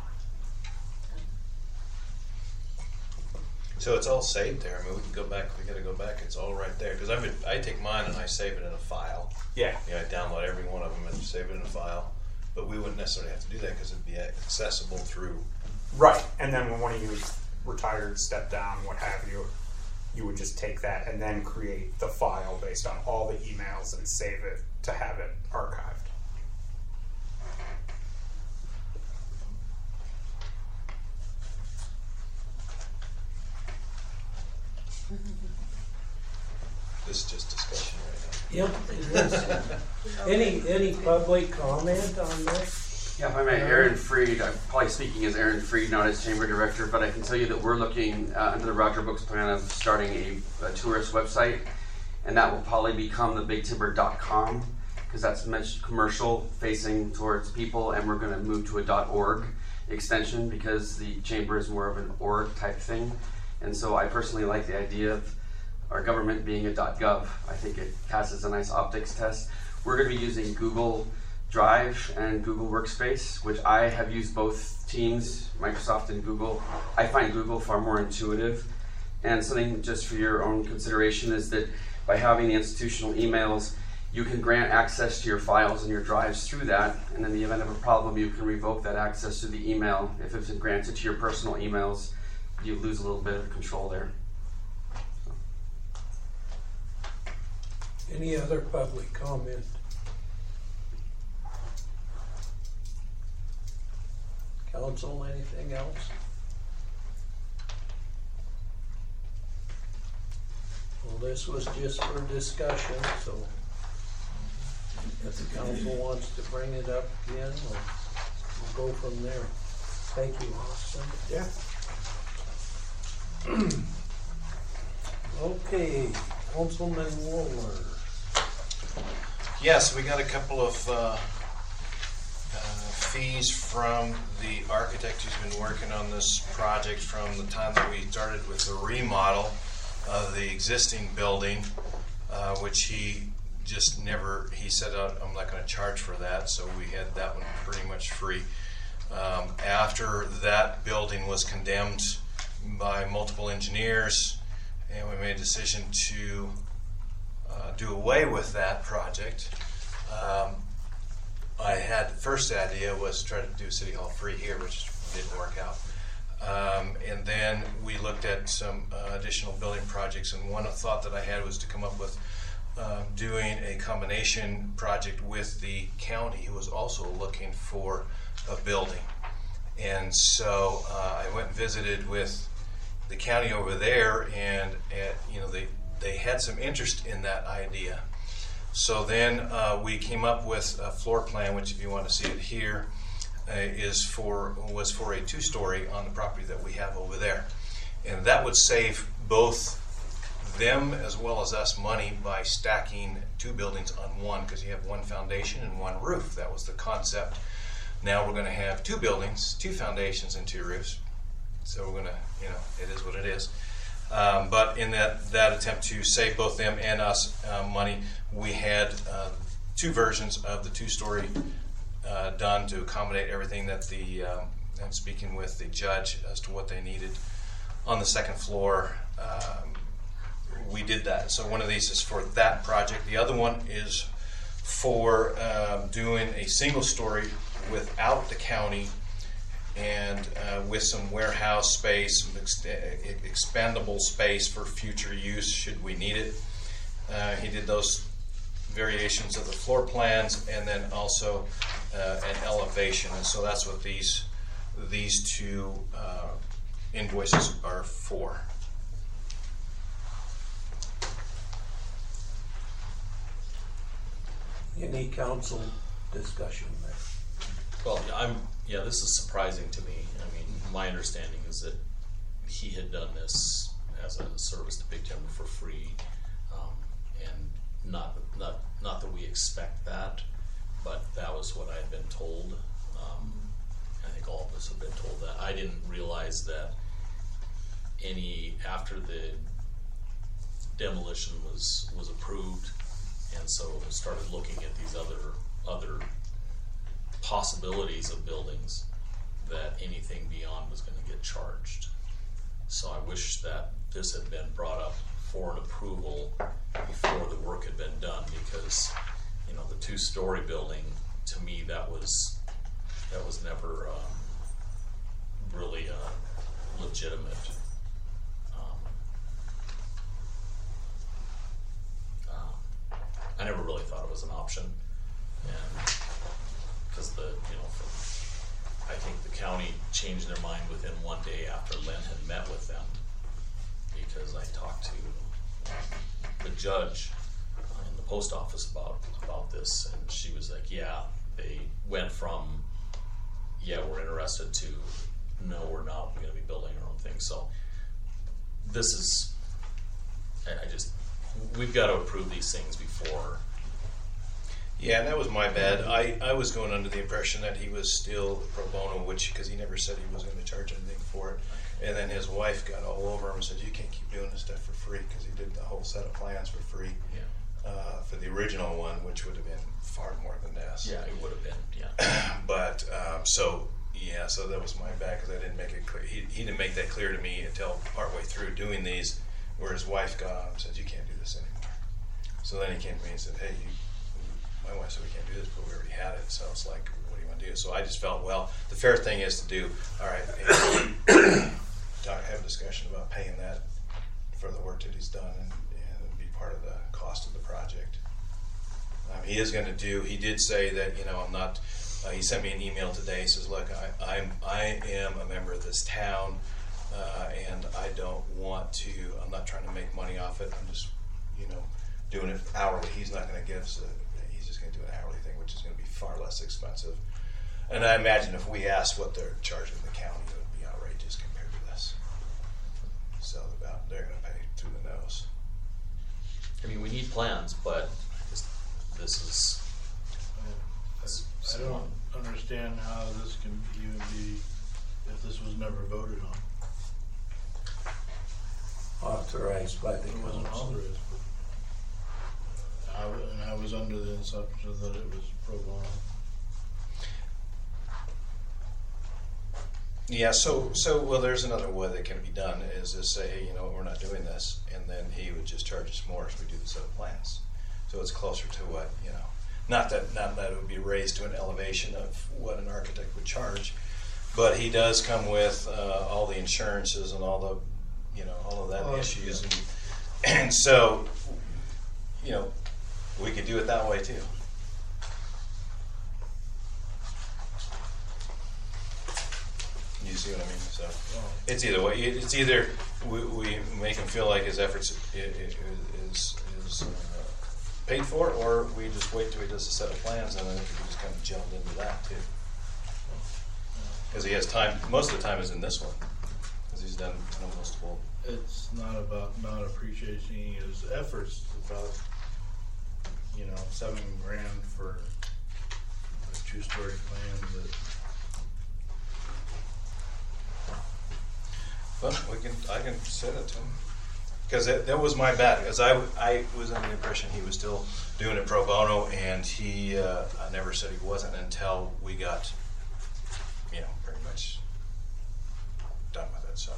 So it's all saved there. I mean, we can go back. We got to go back. It's all right there. Because I take mine and I save it in a file. Yeah. I download every one of them and save it in a file. But we wouldn't necessarily have to do that because it'd be accessible through. Right. And then when one of you retired, stepped down, what have you, you would just take that and then create the file based on all the emails and save it to have it archived. This is just discussion right now. Yep, it is. Any public comment on this? Yeah, if I may, Aaron Freed, I'm probably speaking as Aaron Freed, not as Chamber Director, but I can tell you that we're looking under the Roger Books plan of starting a tourist website, and that will probably become the bigtimber.com, because that's much commercial facing towards people, and we're going to move to a .org extension because the Chamber is more of an org type thing. And so I personally like the idea of our government being a .gov. I think it passes a nice optics test. We're going to be using Google Drive and Google Workspace, which I have used both teams, Microsoft and Google. I find Google far more intuitive. And something just for your own consideration is that by having the institutional emails, you can grant access to your files and your drives through that, and in the event of a problem, you can revoke that access to the email. If it's granted to your personal emails, you lose a little bit of control there. Any other public comment? Council, anything else? Well, this was just for discussion, so if the council wants to bring it up again, we'll go from there. Thank you, Austin. Yeah. Okay, Councilman Woolmer. Yes, we got a couple of fees from the architect who's been working on this project from the time that we started with the remodel of the existing building, which he just never, he said, I'm not going to charge for that, so we had that one pretty much free. After that building was condemned by multiple engineers, and we made a decision to do away with that project. I had, the first idea was to try to do City Hall free here, which didn't work out. And then we looked at some additional building projects, and one thought that I had was to come up with doing a combination project with the county, who was also looking for a building. And so I went and visited with the county over there, and they had some interest in that idea. So then we came up with a floor plan, which, if you want to see it here, was for a 2-story on the property that we have over there, and that would save both them as well as us money by stacking 2 buildings on one, because you have one foundation and one roof. That was the concept. Now we're going to have 2 buildings, 2 foundations and 2 roofs. So we're going to, it is what it is. But in that attempt to save both them and us money, we had 2 versions of the 2-story done to accommodate everything that and speaking with the judge as to what they needed on the second floor. We did that. So one of these is for that project. The other one is for doing a single story without the county, and with some warehouse space, some expandable space for future use should we need it. He did those variations of the floor plans, and then also an elevation. And so that's what these 2 invoices are for. Any council discussion there? Well, this is surprising to me. I mean, my understanding is that he had done this as a service to Big Timber for free, and not that we expect that, but that was what I had been told. I think all of us have been told that. I didn't realize that after the demolition was approved, and so started looking at these other possibilities of buildings, that anything beyond was going to get charged. So I wish that this had been brought up for an approval before the work had been done, because the 2-story building, to me, that was never really legitimate. I never really thought it was an option, and because I think the county changed their mind within one day after Lynn had met with them, because I talked to the judge in the post office about this, and she was like, yeah, they went from, yeah, we're interested, to, no, we're not, we're going to be building our own thing. So this is, we've got to approve these things before. Yeah, and that was my bad. I was going under the impression that he was still pro bono, because he never said he was going to charge anything for it. And then his wife got all over him and said, you can't keep doing this stuff for free, because he did the whole set of plans for free. Yeah. For the original one, which would have been far more than this. Yeah, it would have been, yeah. But, so that was my bad, because I didn't make it clear. He didn't make that clear to me until partway through doing these, where his wife got on and said, you can't do this anymore. So then he came to me and said, hey, my wife said we can't do this, but we already had it. So it's like, what do you want to do? So I just felt, well, the fair thing is to do, all right, have a discussion about paying that for the work that he's done, and be part of the cost of the project. He is going to do, he did say that, I'm not, he sent me an email today. He says, look, I am a member of this town, and I don't want to, I'm not trying to make money off it. I'm just, doing it hourly. He's not going to give us he's just going to do an hourly thing, which is going to be far less expensive. And I imagine if we asked what they're charging the county, it would be outrageous compared to this. So they're going to pay through the nose. I mean, we need plans, but this is. I don't understand how this can even be, if this was never voted on. Authorized by the council. It wasn't authorized. And I was under the assumption that it was pro bono. Yeah, so well, there's another way that can be done, is to say, hey, we're not doing this, and then he would just charge us more if we do the set of plans. So it's closer to what, not that it would be raised to an elevation of what an architect would charge, But he does come with all the insurances and all the, all of that issues, and so, we could do it that way too. You see what I mean? So it's either way. It's either we make him feel like his efforts is paid for, or we just wait till he does a set of plans, and then we can just kind of jump into that too. Because he has time. Most of the time is in this one, because he's done most of all. It's not about not appreciating his efforts. It's about $7,000 for a 2-story plan that. But I can say that to him, because that was my bad. Because I was under the impression he was still doing it pro bono, and I never said he wasn't until we got, pretty much done with it. So,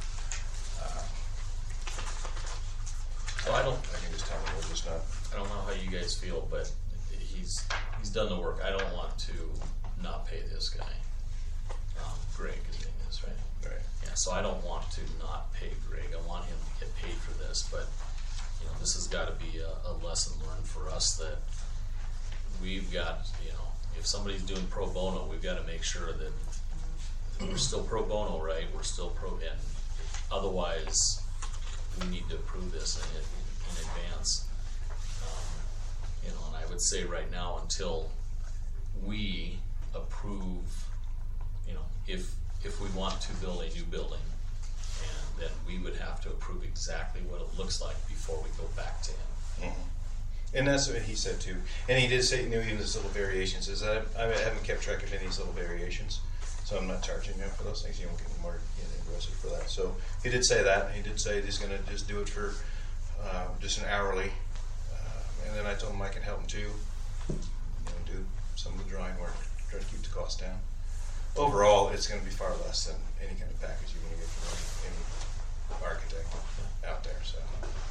so I can just tell him we're just not. I don't know how you guys feel, but he's done the work. I don't want to not pay this guy. Greg, his name is, right? Right. Yeah, so I don't want to not pay Greg. I want him to get paid for this, but this has got to be a lesson learned for us that we've got, if somebody's doing pro bono, we've got to make sure that we're still pro bono, right? We're still and otherwise we need to approve this in advance. And I would say right now, until we approve, if we want to build a new building, and then we would have to approve exactly what it looks like before we go back to him. Mm-hmm. And that's what he said too. And he did say, even his little variations. Is that I haven't kept track of any of these little variations, so I'm not charging him for those things. You won't get more arrested for that. So he did say that. He did say he's going to just do it for just an hourly. And then I told him I can help him too. Do some of the drawing work, try to keep the cost down. Overall, it's going to be far less than any kind of package you're going to get from any architect out there. So,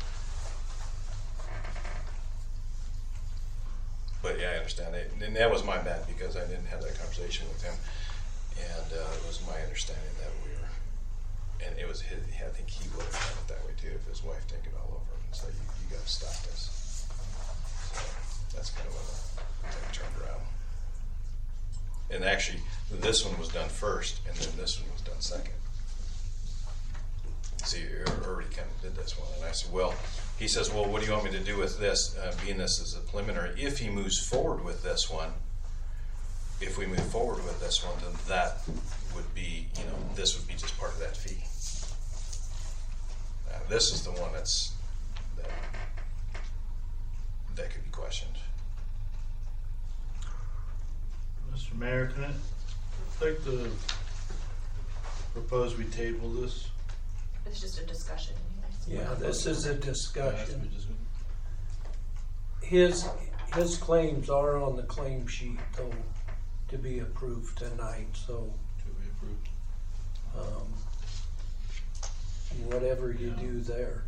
but yeah, I understand it, and that was my bad because I didn't have that conversation with him, and it was my understanding that we were, and it was his. I think he would have done it that way too if his wife didn't get all over him and say, "You got to stop this." So that's kind of when the thing turned around. And actually, this one was done first, and then this one was done second. See, you already kind of did this one. And I said, he says, what do you want me to do with this, being this is a preliminary? If he moves forward with this one, if we move forward with this one, then that would be, this would be just part of that fee. This is the one that could be questioned. Mr. Mayor, can I like to propose we table this? It's just a discussion. Yeah, this is a discussion. His claims are on the claim sheet though to be approved tonight, so To be approved. Whatever you do there.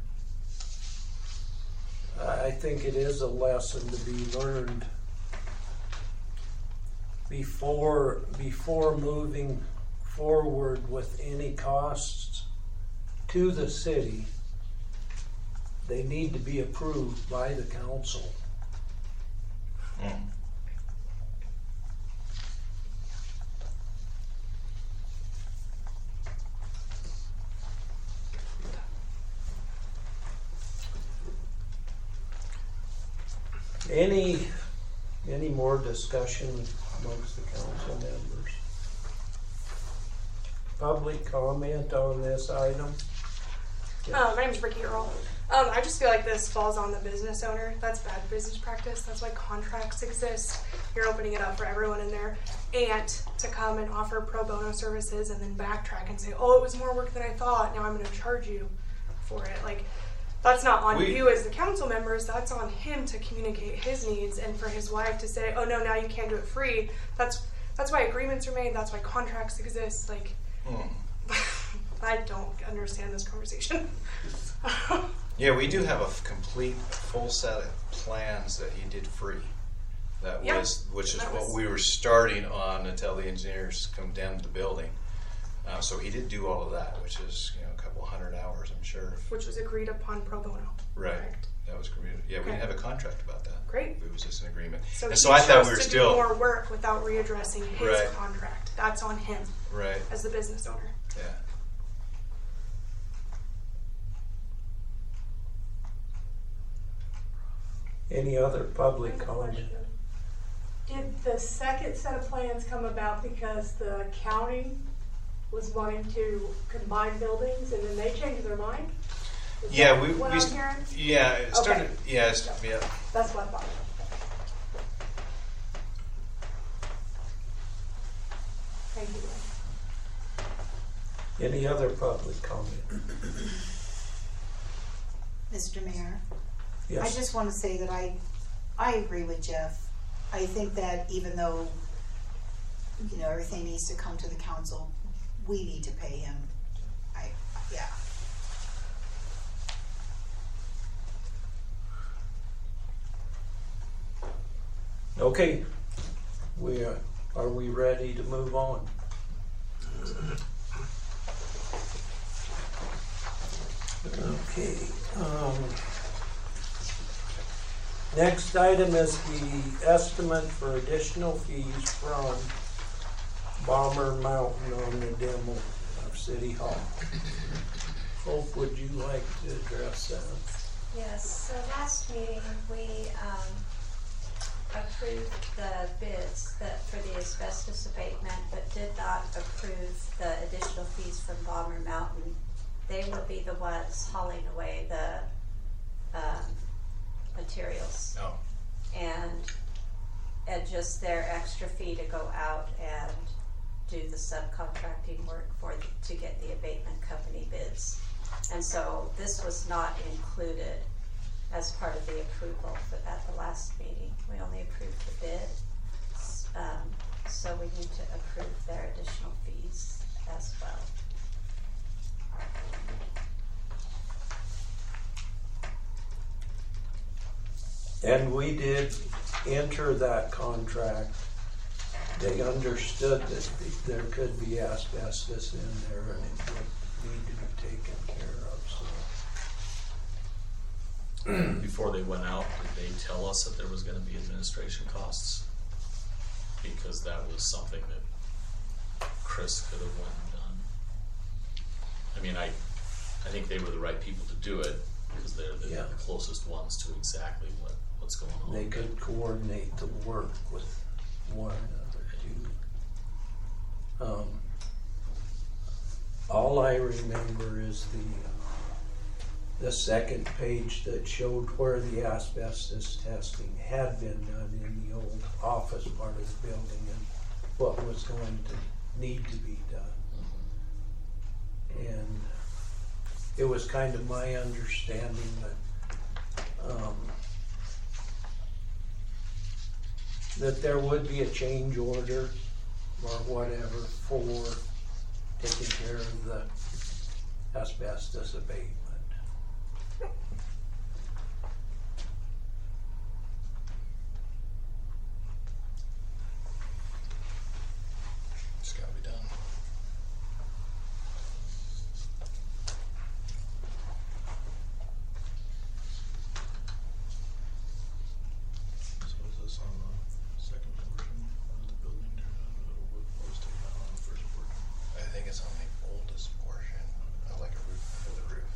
I think it is a lesson to be learned before moving forward with any costs to the city. They need to be approved by the council. Any more discussion amongst the council members? Public comment on this item? My name is Ricky Earl. I just feel like this falls on the business owner. That's bad business practice. That's why contracts exist. You're opening it up for everyone in there. And to come and offer pro bono services and then backtrack and say, oh, it was more work than I thought. Now I'm going to charge you for it. Like, that's not on you as the council members. That's on him to communicate his needs, and for his wife to say, oh, no, now you can't do it free. That's why agreements are made. That's why contracts exist. Like, I don't understand this conversation. Yeah, we do have a complete, full set of plans that he did free. Which is what we were starting on until the engineers come down to the building. So he did do all of that, which is a couple hundred hours, I'm sure. Which was agreed upon pro bono. Right. Correct. That was agreed. Yeah, we didn't have a contract about that. Great. It was just an agreement. So and he so I thought chose we were to still do more work without readdressing his Right. contract. That's on him. Right. As the business owner. Yeah. Any other public comment? Did the second set of plans come about because the county was wanting to combine buildings and then they changed their mind? Is Yeah, that we what I'm hearing? Yeah, it started. Okay. Yeah, yeah. That's what I thought. Thank you. Any other public comment? Mr. Mayor, Yes. I just want to say that I agree with Jeff. I think that even though, everything needs to come to the council, we need to pay him. Yeah. Okay, are we ready to move on? Okay. Next item is the estimate for additional fees from Bomber Mountain on the demo of City Hall. Hope, would you like to address that? Yes, so last meeting, we approved the bids for the asbestos abatement, but did not approve the additional fees from Bomber Mountain. They will be the ones hauling away the materials. Oh. And just their extra fee to go out and do the subcontracting work to get the abatement company bids. And so this was not included as part of the approval at the last meeting. We only approved the bid. So we need to approve their additional fees as well. And we did enter that contract. They understood that there could be asbestos in there and it would need to be taken care of, so. Before they went out, did they tell us that there was gonna be administration costs? Because that was something that Chris could have went and done. I mean, I think they were the right people to do it, because they're the closest ones to exactly what's going on. They could coordinate the work with one another too. All I remember is the second page that showed where the asbestos testing had been done in the old office part of the building and what was going to need to be done. And it was kind of my understanding that there would be a change order or whatever for taking care of the asbestos abatement. It's got to be done. So is this on the second portion of the building or what was taken out on the first portion? I think it's on the oldest portion of like a roof for the roof.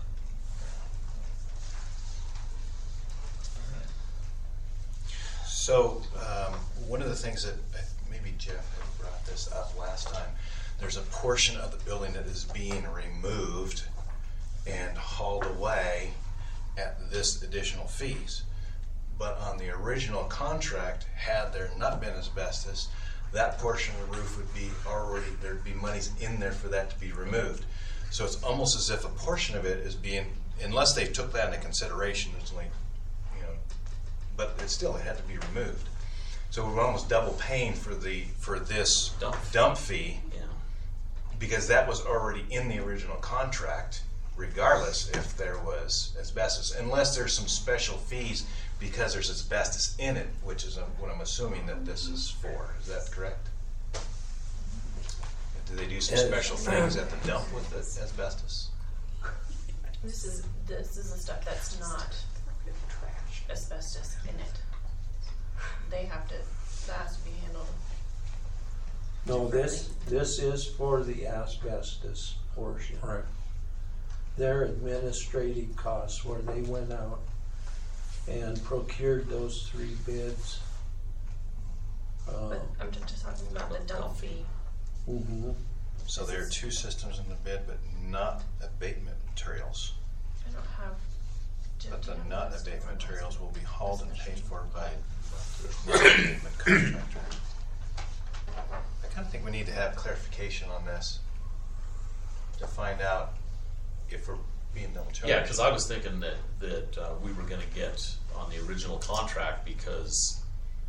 So one of the things that maybe Jeff had brought this up last time, there's a portion of the building that is being removed and hauled away at this additional fees. But on the original contract, had there not been asbestos, that portion of the roof would be already, there'd be monies in there for that to be removed. So it's almost as if a portion of it is being, unless they took that into consideration, it's like, but it still had to be removed. So we're almost double paying for this dump fee, because that was already in the original contract, regardless if there was asbestos, unless there's some special fees because there's asbestos in it, which is what I'm assuming that this is for. Is that correct? Do they do some And- special things at the dump with the asbestos? This is the stuff that's not asbestos in it. That has to be handled. No, this is for the asbestos portion. Right. Their administrative costs where they went out and procured those 3 bids. But I'm just talking about the dump fee. Mm-hmm. So there are 2 systems in the bid, but not abatement materials. I don't have. But the not abatement materials will be hauled and paid for by the abatement contractor. I kind of think we need to have clarification on this to find out if we're being double charged. Yeah, because I was thinking that we were going to get on the original contract because,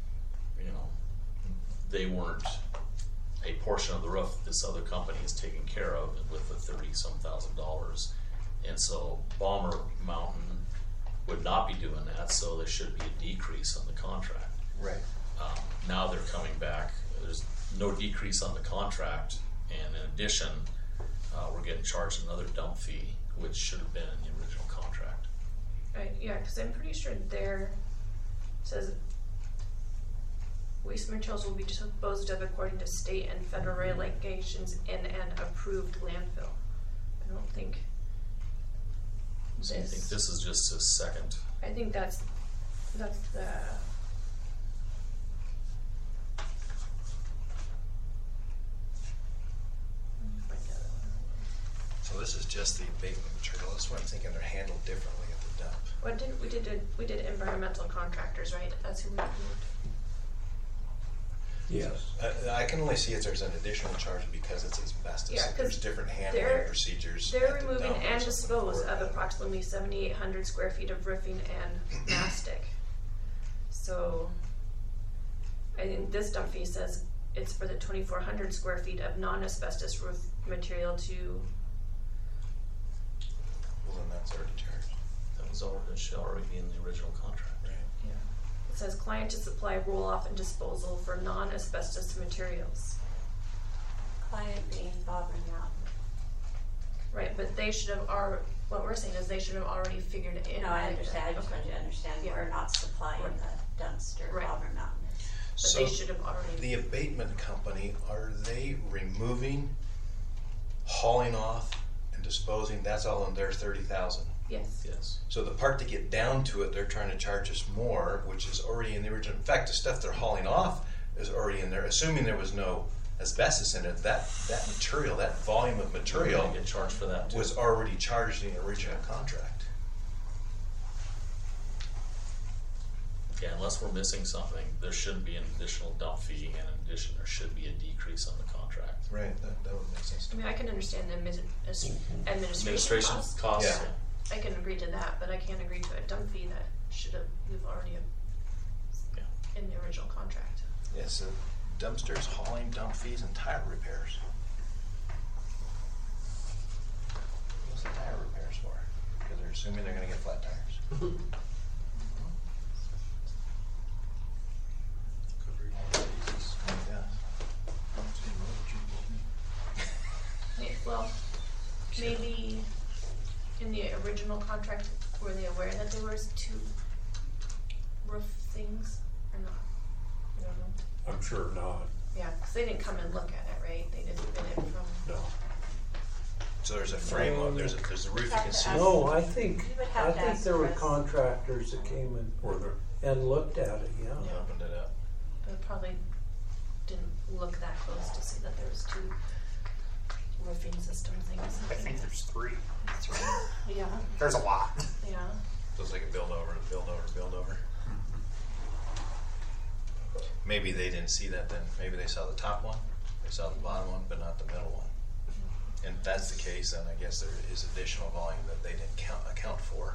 they weren't a portion of the roof this other company is taking care of with the $30-some thousand. And so Balmer Mountain would not be doing that, so there should be a decrease on the contract. Right. Now they're coming back. There's no decrease on the contract, and in addition, we're getting charged another dump fee, which should have been in the original contract. Yeah, because I'm pretty sure there says waste materials will be disposed of according to state and federal regulations in an approved landfill. I don't think. So you think this is just a second? I think that's the. So this is just the abatement material. That's why I'm thinking they're handled differently at the dump. We did environmental contractors, right? That's who we approved. Yes. I can only see if there's an additional charge because it's asbestos. Yeah, If there's different handling procedures. They're at the removing dump or and something dispose for of it. approximately 7,800 square feet of roofing and mastic. So, I think this dump fee says it's for the 2,400 square feet of non-asbestos roof material to. Well, then that's already charged. That should already be in the original contract. Right. Yeah. It says client to supply roll-off and disposal for non-asbestos materials. Client being Auburn Mountain. Right, but they should have already. What we're saying is they should have already figured it in. No, I understand. I just want you to understand we're not supplying the dumpster. Right. Auburn Mountain is. But So they should have already. the abatement company, are they removing, hauling off, and disposing? That's all in their 30,000. Yes. Yes. So the part to get down to it, they're trying to charge us more, which is already in the original. In fact, the stuff they're hauling off is already in there. Assuming there was no asbestos in it, that material, that volume of material, Get charged for that too. was already charged in the original contract. Yeah, unless we're missing something, there shouldn't be an additional dump fee, and in addition, there should be a decrease on the contract. Right, that would make sense. I mean, I can understand the administration costs. costs. Yeah. I can agree to that, but I can't agree to a dump fee that we've already in the original contract. Yeah, so dumpsters, hauling, dump fees, and tire repairs. What's the tire repairs for? Because they're assuming they're gonna get flat tires. Yeah. Well, maybe in the original contract, were they aware that there was 2 roof things or not? I don't know. I'm sure not. Yeah, because they didn't come and look at it, right? They didn't bid it from. No. So there's a frame on, there's a roof you can see. No, I think You would have to ask there were Chris. contractors that came and looked at it, yeah. They opened it up. But probably didn't look that close to see that there was 2 roofing system things. I think there's 3. Yeah. There's a lot. Yeah. So it's like a build over, build over, build over. Maybe they didn't see that then. Maybe they saw the top one, they saw the bottom one, but not the middle one. And if that's the case, then I guess there is additional volume that they didn't account for.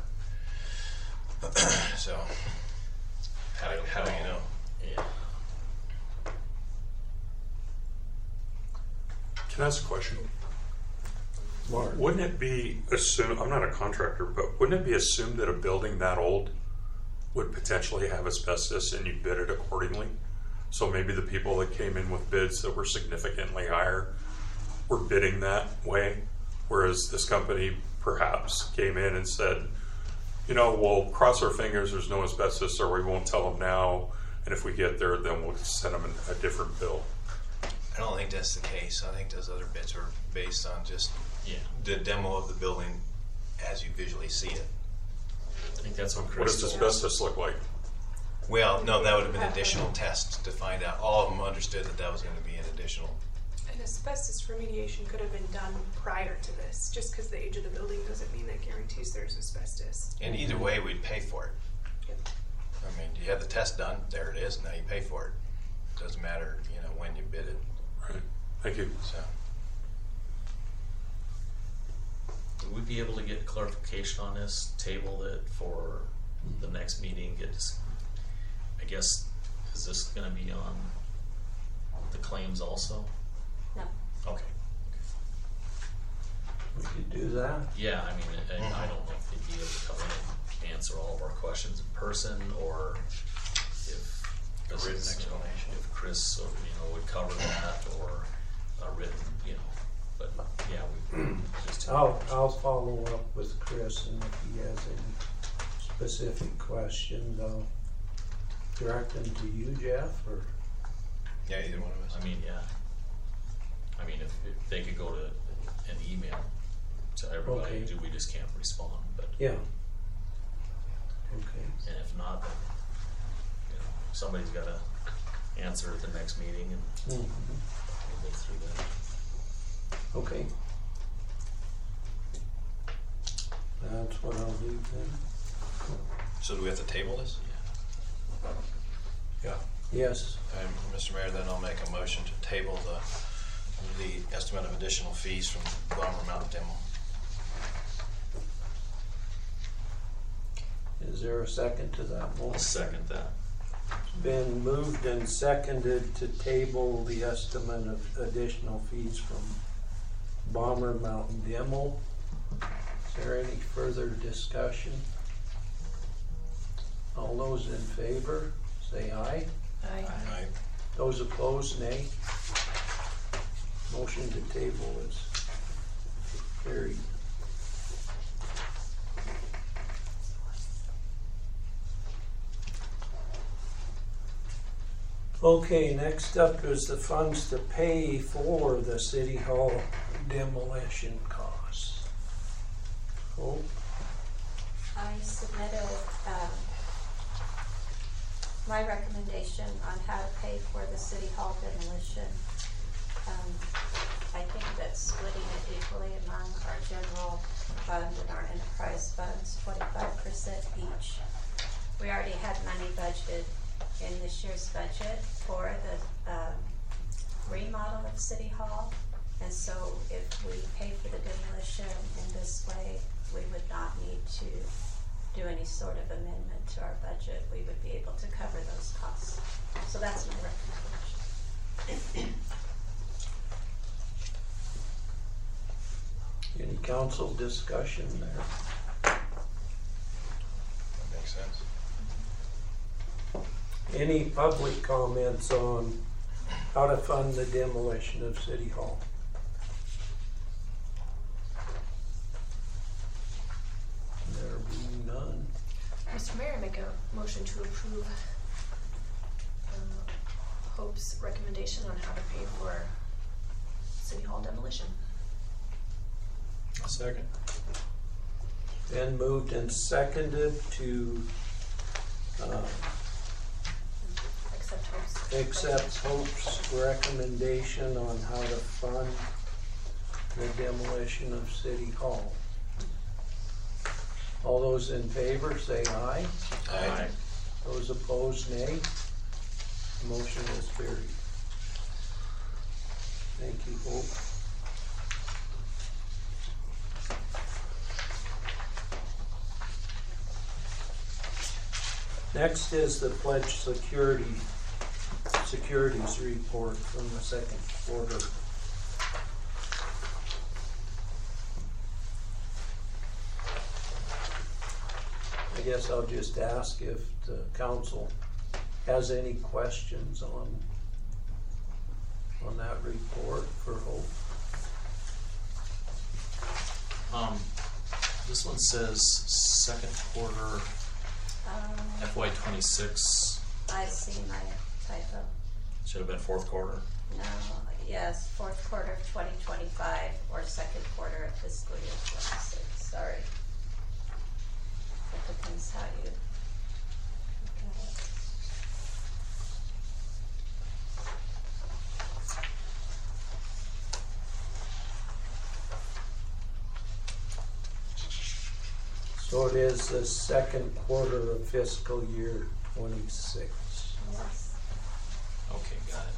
So, how do you know? Yeah. Can I ask a question? Mark. Wouldn't it be assumed, I'm not a contractor, but wouldn't it be assumed that a building that old would potentially have asbestos and you bid it accordingly? So maybe the people that came in with bids that were significantly higher we're bidding that way, whereas this company perhaps came in and said, you know, we'll cross our fingers, there's no asbestos, or we won't tell them now, and if we get there, then we'll send them a different bill. I don't think that's the case. I think those other bids are based on just the demo of the building as you visually see it. I think that's what What does asbestos look like? Well, no, that would have been additional tests to find out. All of them understood that that was going to be an additional. And asbestos remediation could have been done prior to this. Just because the age of the building doesn't mean that guarantees there's asbestos. And either way, we'd pay for it. Yep. I mean, you have the test done, there it is, now you pay for it. Doesn't matter, you know, when you bid it. Right. Thank you. So. Would we be able to get clarification on this, table it for the next meeting, I guess, is this gonna be on the claims also? No. Okay. We could do that. Yeah, I mean, and I don't know if they'd be able to come in and answer all of our questions in person, or if A written explanation. If Chris, would cover that, or a written, but yeah, we just. I'll follow up with Chris, and if he has any specific questions, I'll direct them to you, Jeff, or? Yeah, either one of us. I mean, yeah. I mean, if they could go to an email to everybody, Okay. we just can't respond, but. Yeah. Okay. And if not, then, somebody's gotta answer at the next meeting, and we'll go through that. Okay. That's what I'll do then. So do we have to table this? Yeah. Yes. Mr. Mayor, then I'll make a motion to table the estimate of additional fees from Bomber Mountain Demo. Is there a second to that motion? I'll second that. It's been moved and seconded to table the estimate of additional fees from Bomber Mountain Demo. Is there any further discussion? All those in favor, say aye. Aye. Aye. Those opposed, nay. Motion to table is carried. Okay, next up is the funds to pay for the City Hall demolition costs. Hope? I submitted my recommendation on how to pay for the City Hall demolition. I think that splitting it equally among our general fund and our enterprise funds, 25% each. We already had money budgeted in this year's budget for the remodel of City Hall, and so if we pay for the demolition in this way, we would not need to do any sort of amendment to our budget. We would be able to cover those costs. So that's my recommendation. Any council discussion there? That makes sense. Any public comments on how to fund the demolition of City Hall? There being none. Mr. Mayor, I make a motion to approve Hope's recommendation on how to pay for City Hall demolition. A second. Then moved and seconded to accept Hope's recommendation on how to fund the demolition of City Hall. All those in favor say aye. Aye. Those opposed, nay. Motion is carried. Thank you, Hope. Next is the pledge securities report from the second quarter. I guess I'll just ask if the council has any questions on that report for Hope. This one says second quarter FY 26. I see my typo. Should have been fourth quarter. No, yes, fourth quarter of 2025 or second quarter of fiscal year 26. Sorry. It depends how you look at it. So it is the second quarter of fiscal year 26. Yes. Okay, got it.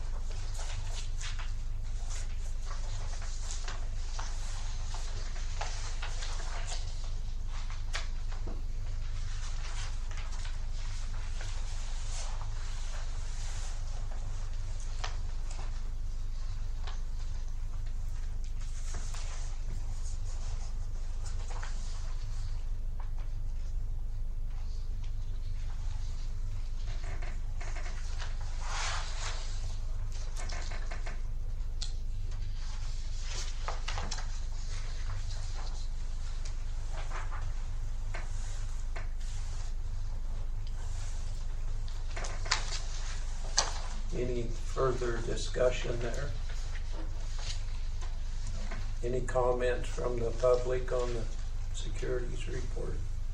Any further discussion there? Any comments from the public on the securities report?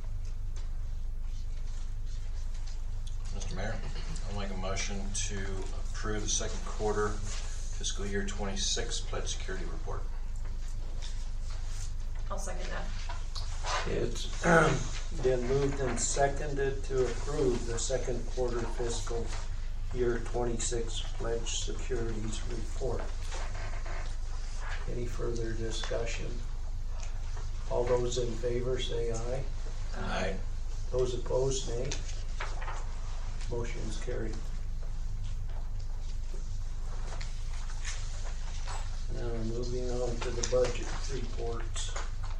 Mr. Mayor, I'll make a motion to approve the second quarter fiscal year 26 pledge security report. I'll second that. It's been moved and seconded to approve the second quarter fiscal year 26 pledge securities report. Any further discussion? All those in favor say aye. Aye. Those opposed, nay. Motion is carried. Now moving on to the budget reports.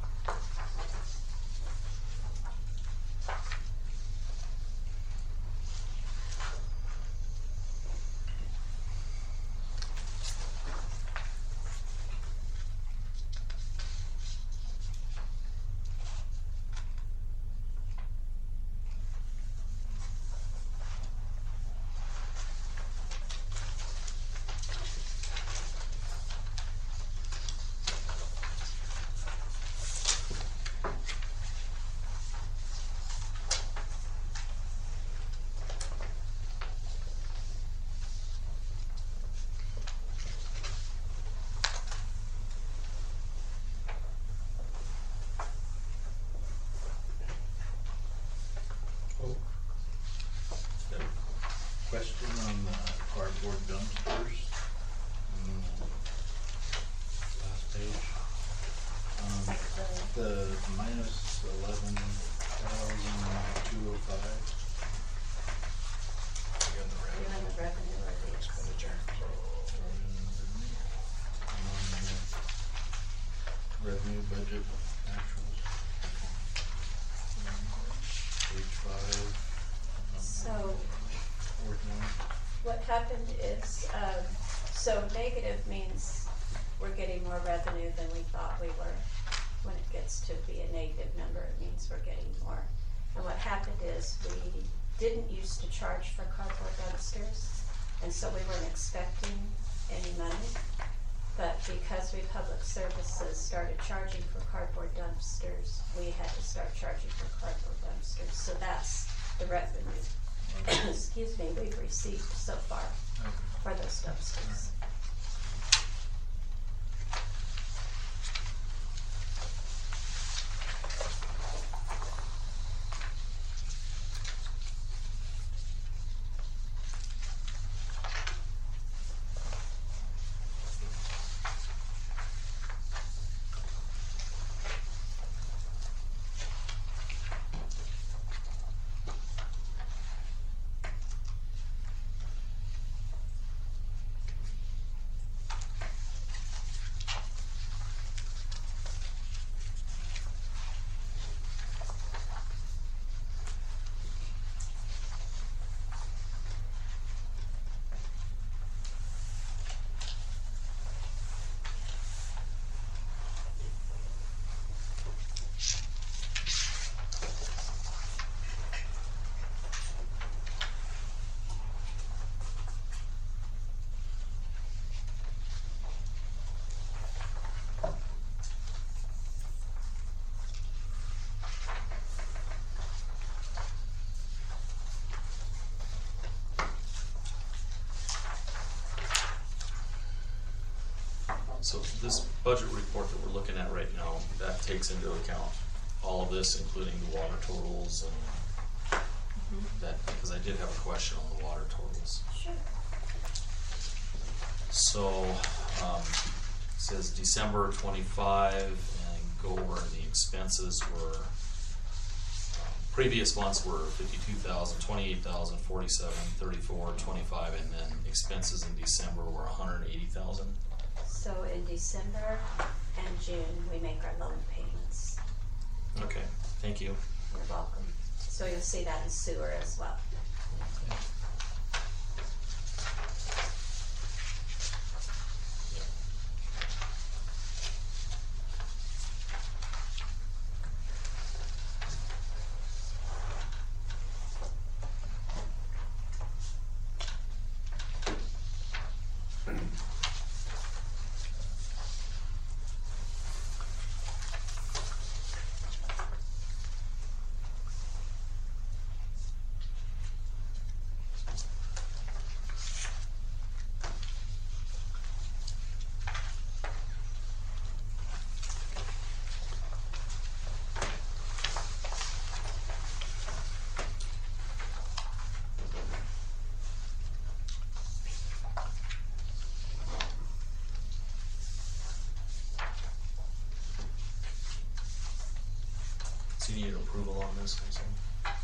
Question on the cardboard dumpsters. Last page. The minus 11,205. You have the revenue or the expenditure? Revenue budget actuals. Page 5. So what happened is, so negative means we're getting more revenue than we thought we were. When it gets to be a negative number, it means we're getting more. And what happened is we didn't used to charge for cardboard dumpsters, and so we weren't expecting any money. But because we public services started charging for cardboard dumpsters, we had to start charging for cardboard dumpsters. So that's the revenue, excuse me, we've received so far for those dumpsters. So this budget report that we're looking at right now, that takes into account all of this, including the water totals and that, because I did have a question on the water totals. Sure. So, it says December 25, and go over the expenses were, previous months were 52,000, 28,000, 47, 34, 25, and then expenses in December were 180,000. So in December and June, we make our loan payments. Okay, thank you. You're welcome. So you'll see that in sewer as well. So you need approval on this or something?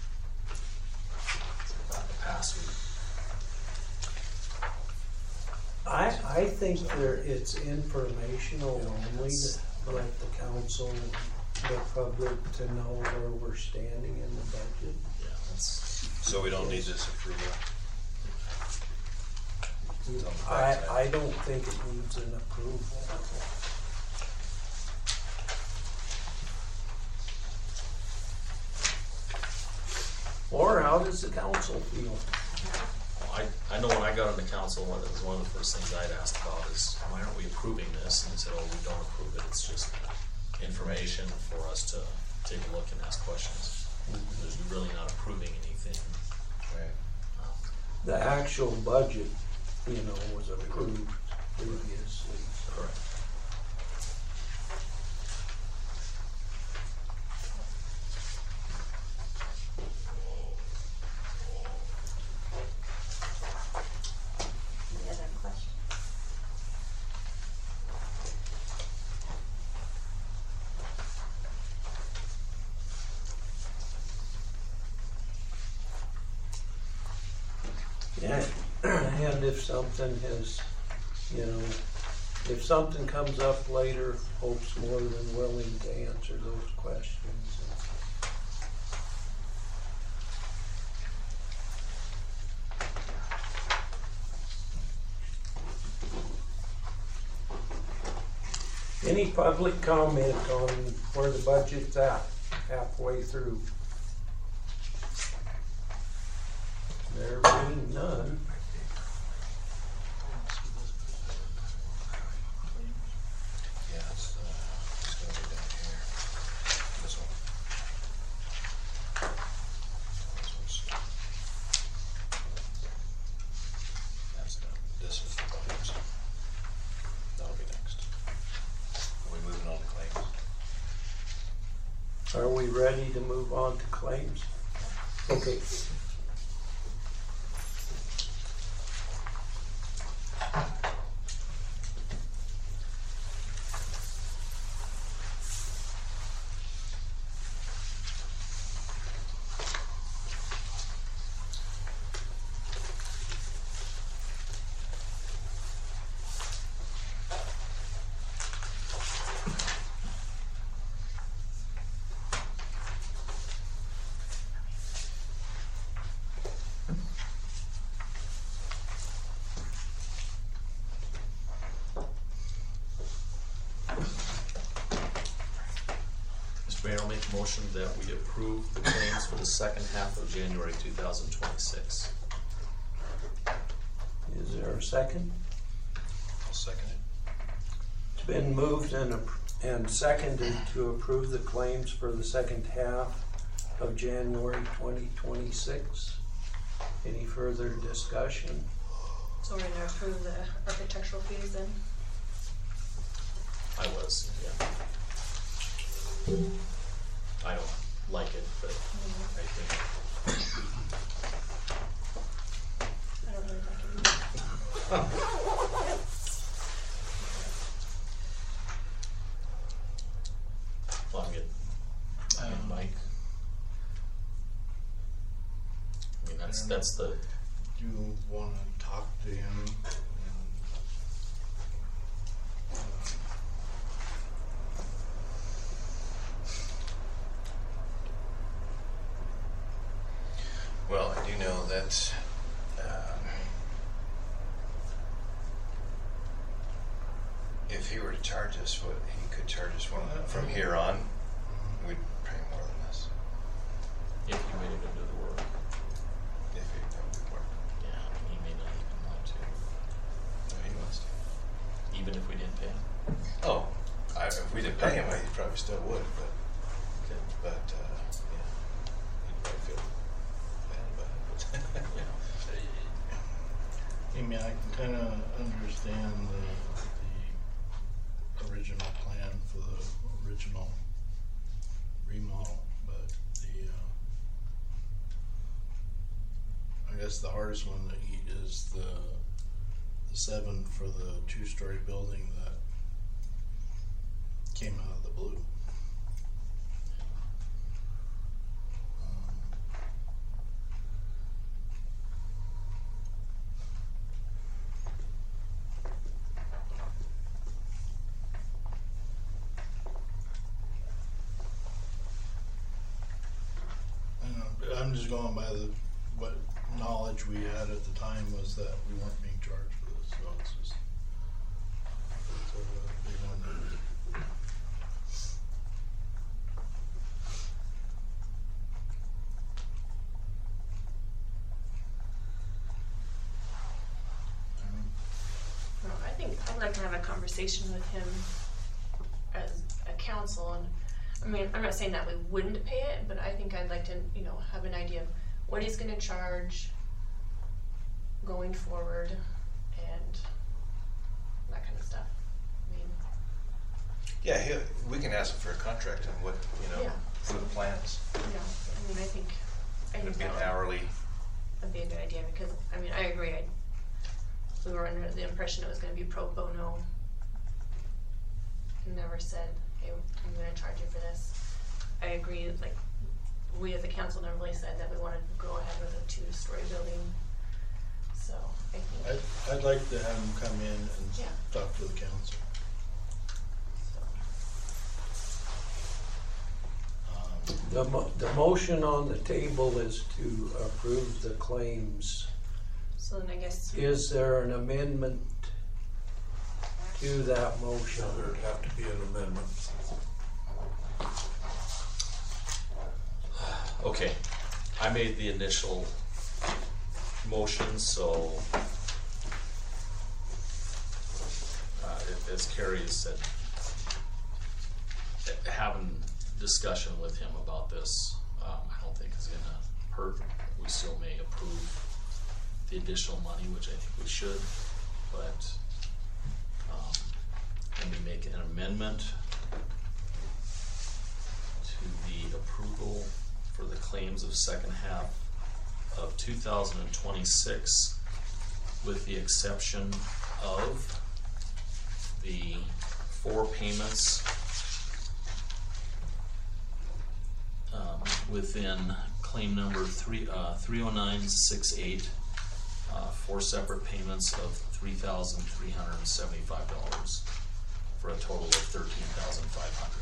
About the past week. I think it's informational only to let the council and the public to know where we're standing in the budget. Yeah, that's. So we don't need this approval? I don't think it needs an approval. Or how does the council feel? Well, I know when I got on the council, it was one of the first things I'd asked about is, why aren't we approving this? And they said, oh, we don't approve it, it's just information for us to take a look and ask questions. There's really not approving anything. Right. The actual budget, was approved previously. Correct. Any other questions? Yeah, and if something has, if something comes up later, Hope's more than willing to answer those questions. Any public comment on where the budget's at, halfway through? There being none. Yeah, it's gonna be down here. This one. This is the claims. That'll be next. Are we moving on to claims? Are we ready to move on to claims? Okay. Mayor, I'll make a motion that we approve the claims for the second half of January 2026. Is there a second? I'll second it. It's been moved and seconded to approve the claims for the second half of January 2026. Any further discussion? So we're gonna approve the architectural fees then? I was, yeah. I don't like it, but I think. I don't really like it. Well, I'm good. Mike. I mean, that's the. Do you want to talk to him? Well, I do know that if he were to charge us what he could charge us from here on, we'd pay more than this. If you made him do the work. If he would come to work. Yeah, he may not even want to. No, he wants to. Even if we didn't pay him. Oh, if we didn't pay him, he probably still would, but yeah, he'd probably feel bad about it. I mean, I can kind of understand the original plan for the original remodel, but I guess the hardest one to eat is the 7 for the 2-story building that came out of the blue. I'm just going by what knowledge we had at the time was that we weren't being charged for this, so it's just it's a big one. Well, I think I'd like to have a conversation with him as a council, and I mean, I'm not saying that we wouldn't pay it, but I think I'd like to, have an idea of what he's gonna charge going forward and that kind of stuff. I mean, Yeah, we can ask him for a contract on what, Yeah. for the plans. I mean, I think It'd be an that hourly. would be a good idea, because, I mean, I agree, we were under the impression it was gonna be pro bono. He never said, hey, I'm gonna charge you for this. I agree, like, we as a council never really said that we wanted to go ahead with a 2-story building, so I think. I'd like to have him come in and Yeah. talk to the council. The motion on the table is to approve the claims. So then I guess. Is there an amendment to that motion? There'd have to be an amendment. Okay, I made the initial motion, so as Carrie has said, having discussion with him about this, I don't think is gonna hurt. We still may approve the additional money, which I think we should, but let me make an amendment to the approval for the claims of second half of 2026, with the exception of the 4 payments within claim number 30968, 4 separate payments of $3,375 for a total of $13,500.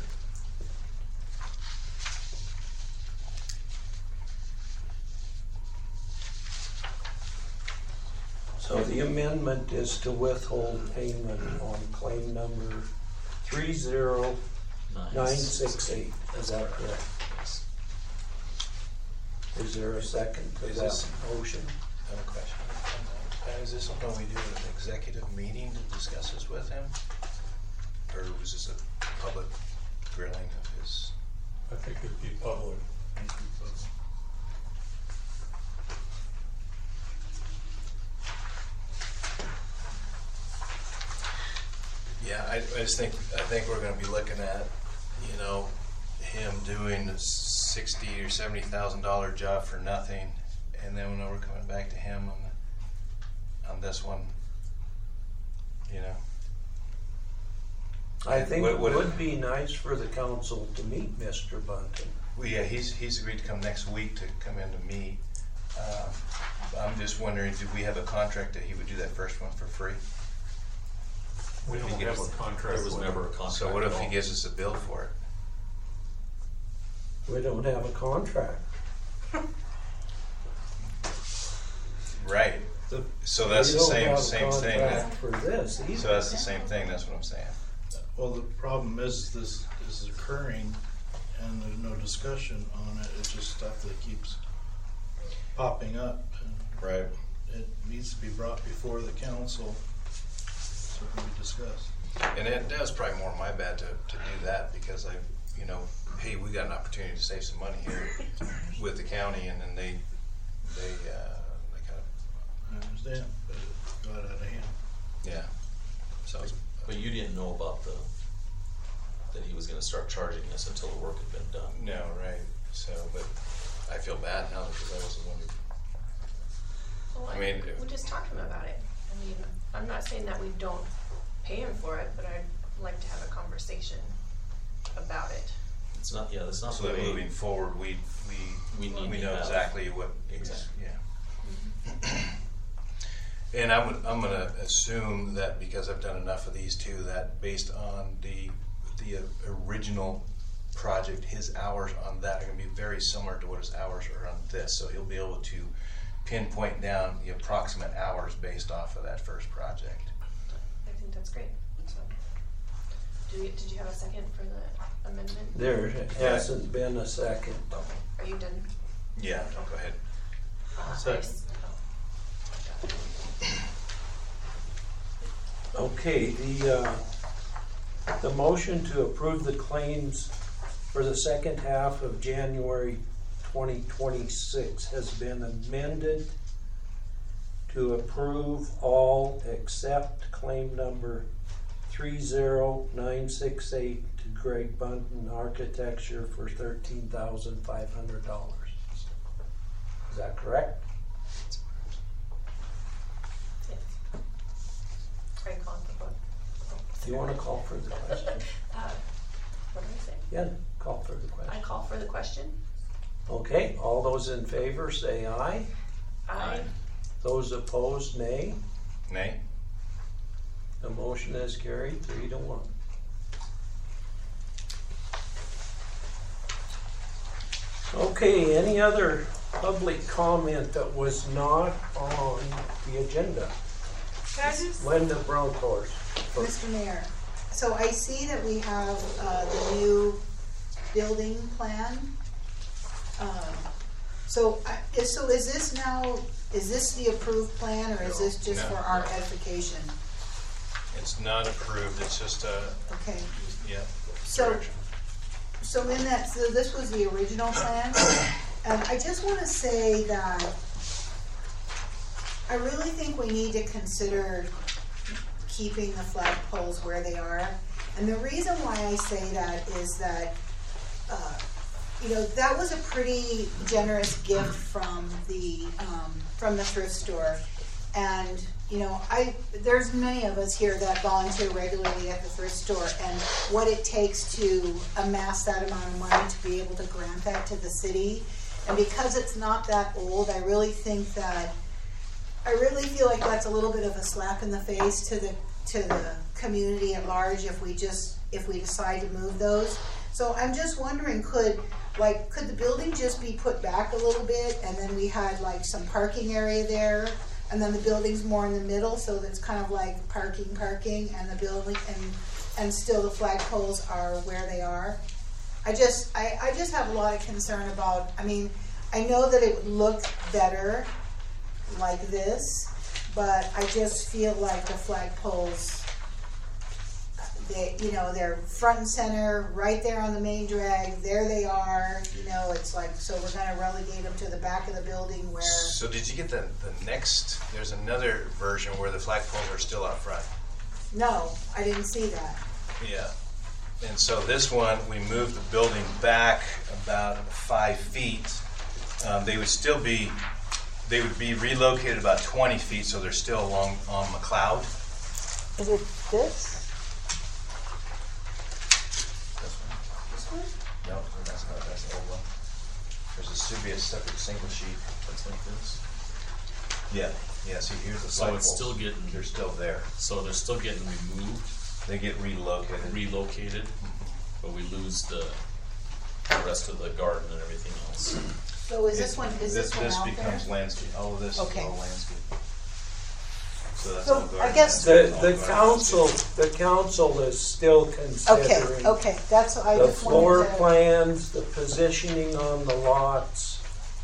So the amendment is to withhold payment on claim number 30968. Is that correct? Yes. Is there a second to that motion? I have a question. Is this something we do at an executive meeting to discuss this with him? Or was this a public grilling of his? I think it'd be public. Yeah, I think we're going to be looking at, you know, him doing a $60,000 or $70,000 job for nothing, and then when we're coming back to him on this one, you know. I think it would be nice for the council to meet Mr. Bunting. Well, yeah, he's agreed to come next week to come in to meet. I'm just wondering, do we have a contract that he would do that first one for free? We don't have a contract. There was never a contract. So what if at he all. gives us a bill for it? We don't have a contract. Right. So that's the We don't have a same thing. contract for this either. So that's the same thing. That's what I'm saying. Well, the problem is this is occurring and there's no discussion on it. It's just stuff that keeps popping up. Right. It needs to be brought before the council so it can be discussed. And that was probably more my bad to do that, because you know, hey, we got an opportunity to save some money here with the county, and then they kind of. I understand, but it got out of hand. Yeah. So. But you didn't know about that he was going to start charging us until the work had been done. No, right. So, but I feel bad now because I was the one who. Well, I mean, we just talked to him about it. I mean, I'm not saying that we don't pay him for it, but I'd like to have a conversation about it. It's not. Yeah, that's not. So the that way moving forward, we know exactly what. Exactly. Yeah. And I'm going to assume that because I've done enough of these two, that based on the original project, his hours on that are going to be very similar to what his hours are on this. So he'll be able to pinpoint down the approximate hours based off of that first project. I think that's great. So, did you have a second for the amendment? There hasn't been a second. Okay. Are you done? Yeah. Go ahead. Second. Okay, the motion to approve the claims for the second half of January 2026 has been amended to approve all except claim number 30968 to Greg Bunton Architecture for $13,500. Is that correct? Are you calling for vote? Do you want to call for the question? What did I say? Yeah, call for the question. I call for the question. Okay, all those in favor say aye. Aye. Those opposed, nay. Nay. The motion is carried 3-1. Okay, any other public comment that was not on the agenda? Can I just? Linda Bronkhorst. Mr. Mayor, so I see that we have the new building plan. So is this now, is this the approved plan, or is this just for our edification? It's not approved. It's just a. Okay. Yeah. So in that, so this was the original plan, and I just want to say that I really think we need to consider keeping the flagpoles where they are. And the reason why I say that is that, you know, that was a pretty generous gift from the thrift store. And, you know, there's many of us here that volunteer regularly at the thrift store, and what it takes to amass that amount of money to be able to grant that to the city. And because it's not that old, I really think that, I really feel like that's a little bit of a slap in the face to the community at large if we decide to move those. So I'm just wondering, could the building just be put back a little bit, and then we had like some parking area there, and then the building's more in the middle, so that's kind of like parking, and the building, and still the flagpoles are where they are. I just have a lot of concern about, I mean, I know that it would look better like this, but I just feel like the flagpoles, they're front and center, right there on the main drag. There they are. You know, it's like, so we're going to relegate them to the back of the building where. So did you get the next? There's another version where the flagpoles are still out front. No, I didn't see that. Yeah. And so this one, we moved the building back about 5 feet. They would be relocated about 20 feet, so they're still along on McLeod. Is it this? No, that's not. That's the old one. Should be a separate single sheet. Looks like this. Yeah. Yeah. See, here's the. So it's still getting. They're still there. So they're still getting removed. They get relocated. But we lose the rest of the garden and everything else. So is this one? Is this one out there? This becomes landscape. All of this is Okay. all landscape. So that's So, all garden. I guess- The council is still considering. Okay, that's, I The just floor wanted to. plans, the positioning on the lots,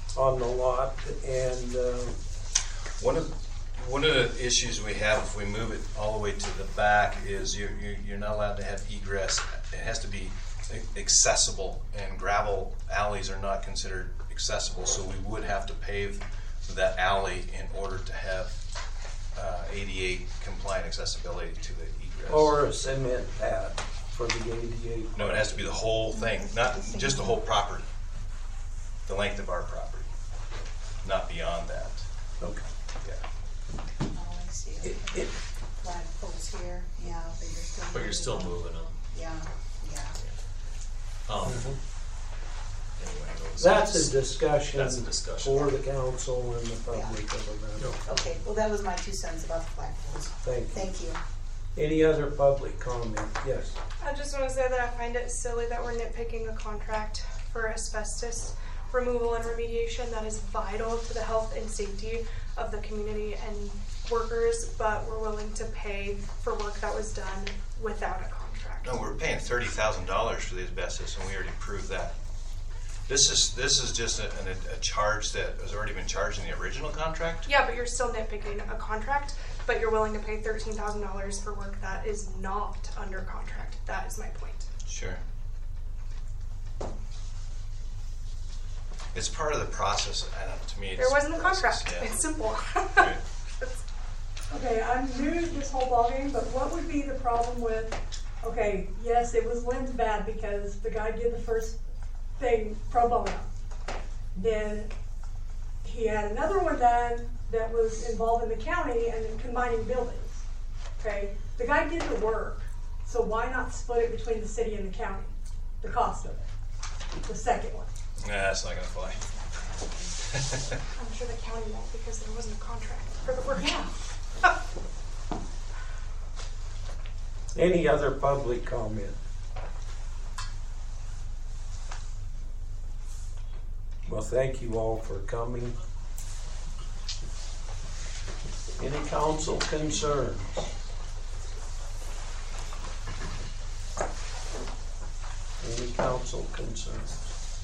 and, One of the issues we have if we move it all the way to the back is you're not allowed to have egress. It has to be accessible, and gravel alleys are not considered accessible, so we would have to pave that alley in order to have ADA compliant accessibility to the egress. or a cement pad for the ADA. No, it has to be the whole thing, not just the whole property, the length of our property, not beyond that. Okay. Yeah. Oh, I see. Okay. Flag poles here, yeah, But you're still moving them. Yeah, yeah. Anyway, That's a discussion. That's a discussion. For the council and the public of event. Okay, well, that was my 2 cents about the flag poles. Thank you. Thank you. Any other public comment? Yes. I just want to say that I find it silly that we're nitpicking a contract for asbestos removal and remediation that is vital to the health and safety of the community and workers, but we're willing to pay for work that was done without a contract. No, we're paying $30,000 for the asbestos, and we already proved that. This is just a charge that has already been charged in the original contract. Yeah, but you're still nitpicking a contract, but you're willing to pay $13,000 for work that is not under contract. That is my point. Sure. It's part of the process. I don't know, to me, it's There wasn't a process, contract. yeah. It's simple. Right. Okay, I'm new to this whole ballgame, but what would be the problem with, okay, yes, it was Lynn's bad because the guy did the first thing pro bono. Then he had another one done that was involving the county and then combining buildings. Okay, the guy did the work, so why not split it between the city and the county? The cost of it. The second one. Nah, that's not gonna fly. I'm sure the county won't because there wasn't a contract for the work. Yeah. Any other public comment? Well, thank you all for coming. Any council concerns? Any council concerns?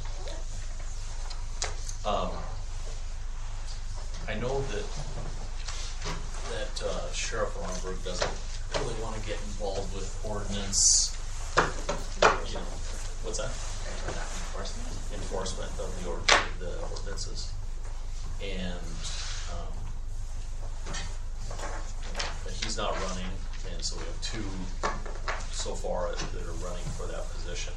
I know that Sheriff Armberg doesn't really want to get involved with ordinance. You know, what's that? Enforcement of the ordinances, and but he's not running, and so we have 2 so far that are running for that position.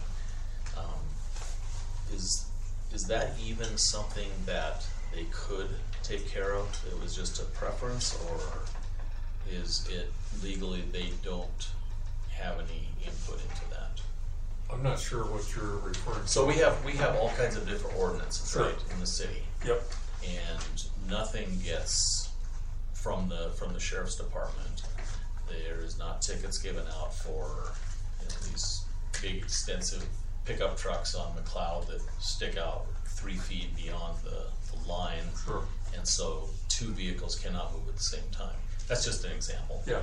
Is that even something that they could take care of? It was just a preference, or is it legally they don't have any input into that? I'm not sure what you're referring to. So we have all kinds of different ordinances, Sure. right, in the city. Yep. And nothing gets from the sheriff's department. There is not tickets given out for these big extensive pickup trucks on McLeod that stick out 3 feet beyond the line. Sure. And so 2 vehicles cannot move at the same time. That's just an example. Yeah.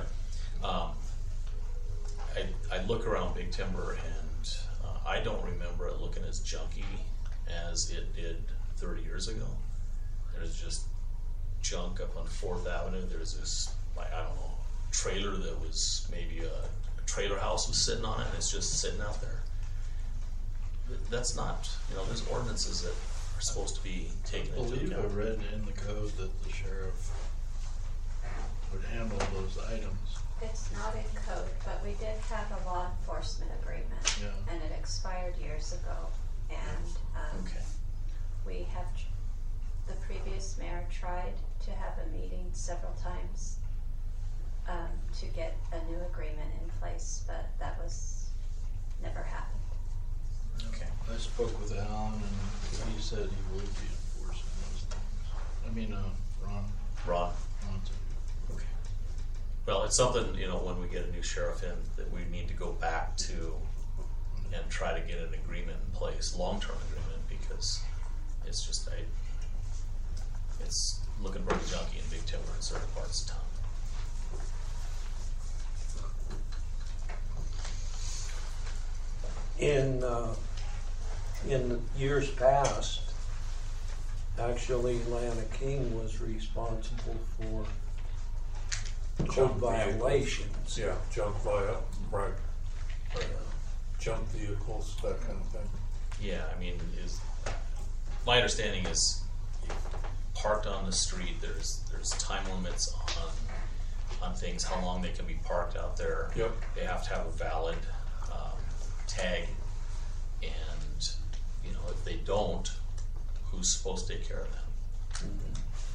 I look around Big Timber and I don't remember it looking as junky as it did 30 years ago. There's just junk up on 4th Avenue. There's this, I don't know, trailer that was maybe a trailer house was sitting on it, and it's just sitting out there. That's not, there's ordinances that are supposed to be taken into I account. read in the code that the sheriff would handle those items. It's not in code. we did have a law enforcement agreement, Yeah. and it expired years ago. And Okay. we have, the previous mayor tried to have a meeting several times to get a new agreement in place, but that was never happened. Okay. I spoke with Alan, and he said he would be enforcing those things. I mean, Ron. Ron. Ron said Okay. Well, it's something, you know, when we get a new sheriff in, that we need to go back to and try to get an agreement in place, long-term agreement, because it's just, it's looking pretty junky in Big Timber in certain parts of town. In years past, actually Lana King was responsible for code violations. Yeah, junk right. Junk vehicles, that kind of thing. Yeah, I mean, my understanding is parked on the street, there's time limits on things, how long they can be parked out there. Yep. They have to have a valid tag, and you know, if they don't, who's supposed to take care of them? Mm-hmm.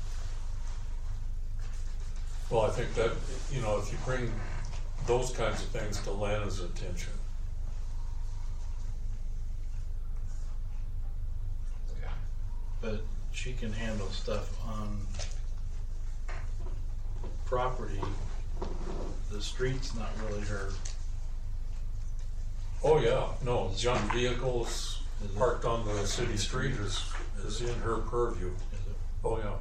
Well, I think that, you know, if you bring those kinds of things to Lana's attention. Okay. but she can handle stuff on property. The street's not really her. Oh yeah, no, junk vehicles parked on the city street is in her purview. Is it? Oh yeah.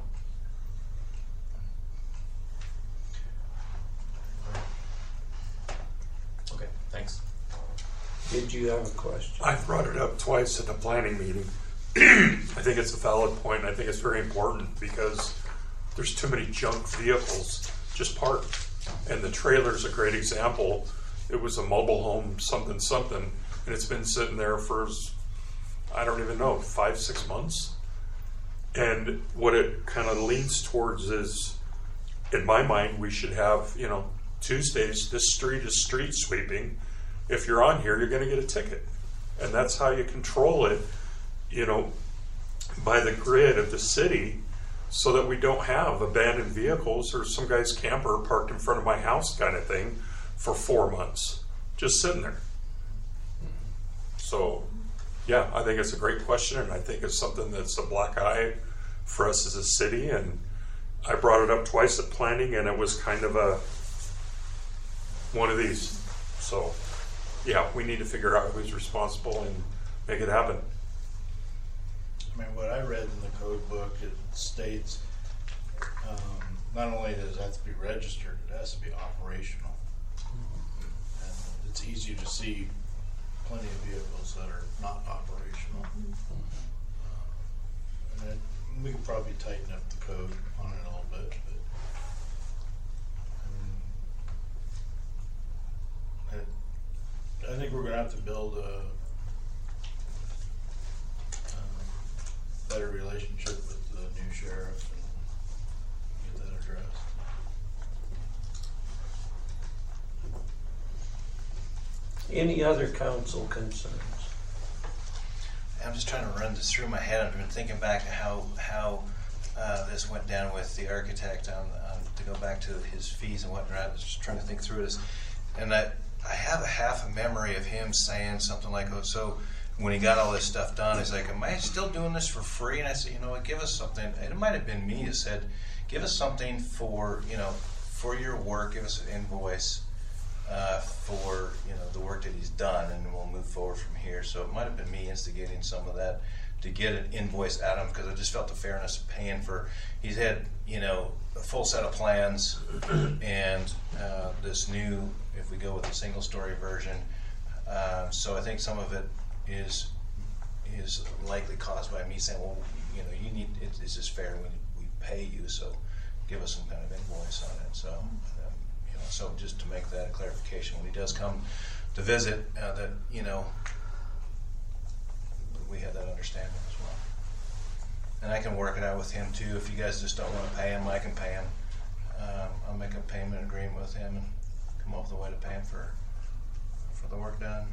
Okay, thanks. Did you have a question? I brought it up twice at the planning meeting. I think it's a valid point, and I think it's very important because there's too many junk vehicles just parked. And the trailer's a great example. It was a mobile home something, and it's been sitting there for, I don't even know, 5-6 months. And what it kind of leans towards is, in my mind, we should have, Tuesdays, this street is street sweeping. If you're on here, you're going to get a ticket. And that's how you control it, by the grid of the city, so that we don't have abandoned vehicles or some guy's camper parked in front of my house kind of thing for 4 months, just sitting there. So, yeah, I think it's a great question, and I think it's something that's a black eye for us as a city. And I brought it up twice at planning, and it was kind of one of these. So, yeah, we need to figure out who's responsible and make it happen. I mean, what I read in the code book, it states not only does it have to be registered, it has to be operational. And it's easy to see plenty of vehicles that are not operational. And we could probably tighten up the code on it a little bit, but I think we're gonna have to build a better relationship with the new sheriff and get that addressed. Any other council concerns? I'm just trying to run this through my head. I've been thinking back to how this went down with the architect on to go back to his fees and whatnot. I was just trying to think through this, and I have a half a memory of him saying something like, "Oh, so." When he got all this stuff done, he's like, "Am I still doing this for free?" And I said, "You know what? Give us something." It might have been me who said, "Give us something for for your work. Give us an invoice for the work that he's done, and we'll move forward from here." So it might have been me instigating some of that to get an invoice out of him, because I just felt the fairness of paying for. He's had a full set of plans, and this new, if we go with the single story version. So I think some of it is likely caused by me saying, well, you need, it's just fair when we pay you, so give us some kind of invoice on it. So, so just to make that a clarification, when he does come to visit, that we have that understanding as well. And I can work it out with him too. If you guys just don't want to pay him, I can pay him. I'll make a payment agreement with him and come up with a way to pay him for for the work done.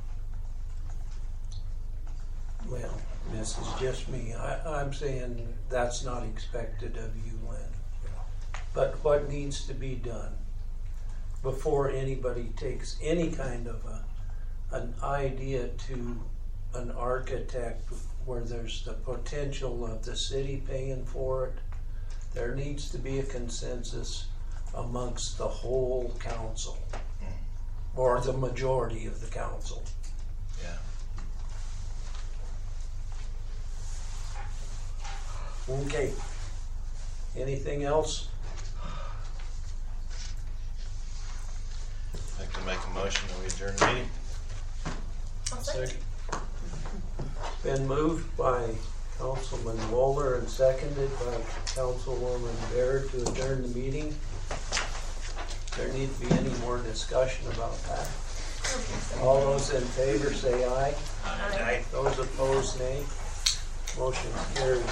Well, this is just me. I'm saying that's not expected of you, Lynn. But what needs to be done before anybody takes any kind of an idea to an architect where there's the potential of the city paying for it, there needs to be a consensus amongst the whole council, or the majority of the council. Yeah. Okay. Anything else? I can make a motion that we adjourn the meeting. Second. Been moved by Councilman Wohler and seconded by Councilwoman Baird to adjourn the meeting. There need to be any more discussion about that. All those in favor say aye. Aye. Those opposed, nay. Motion carried.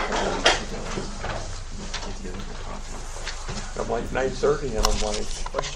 I'm like 9:30 and I'm like,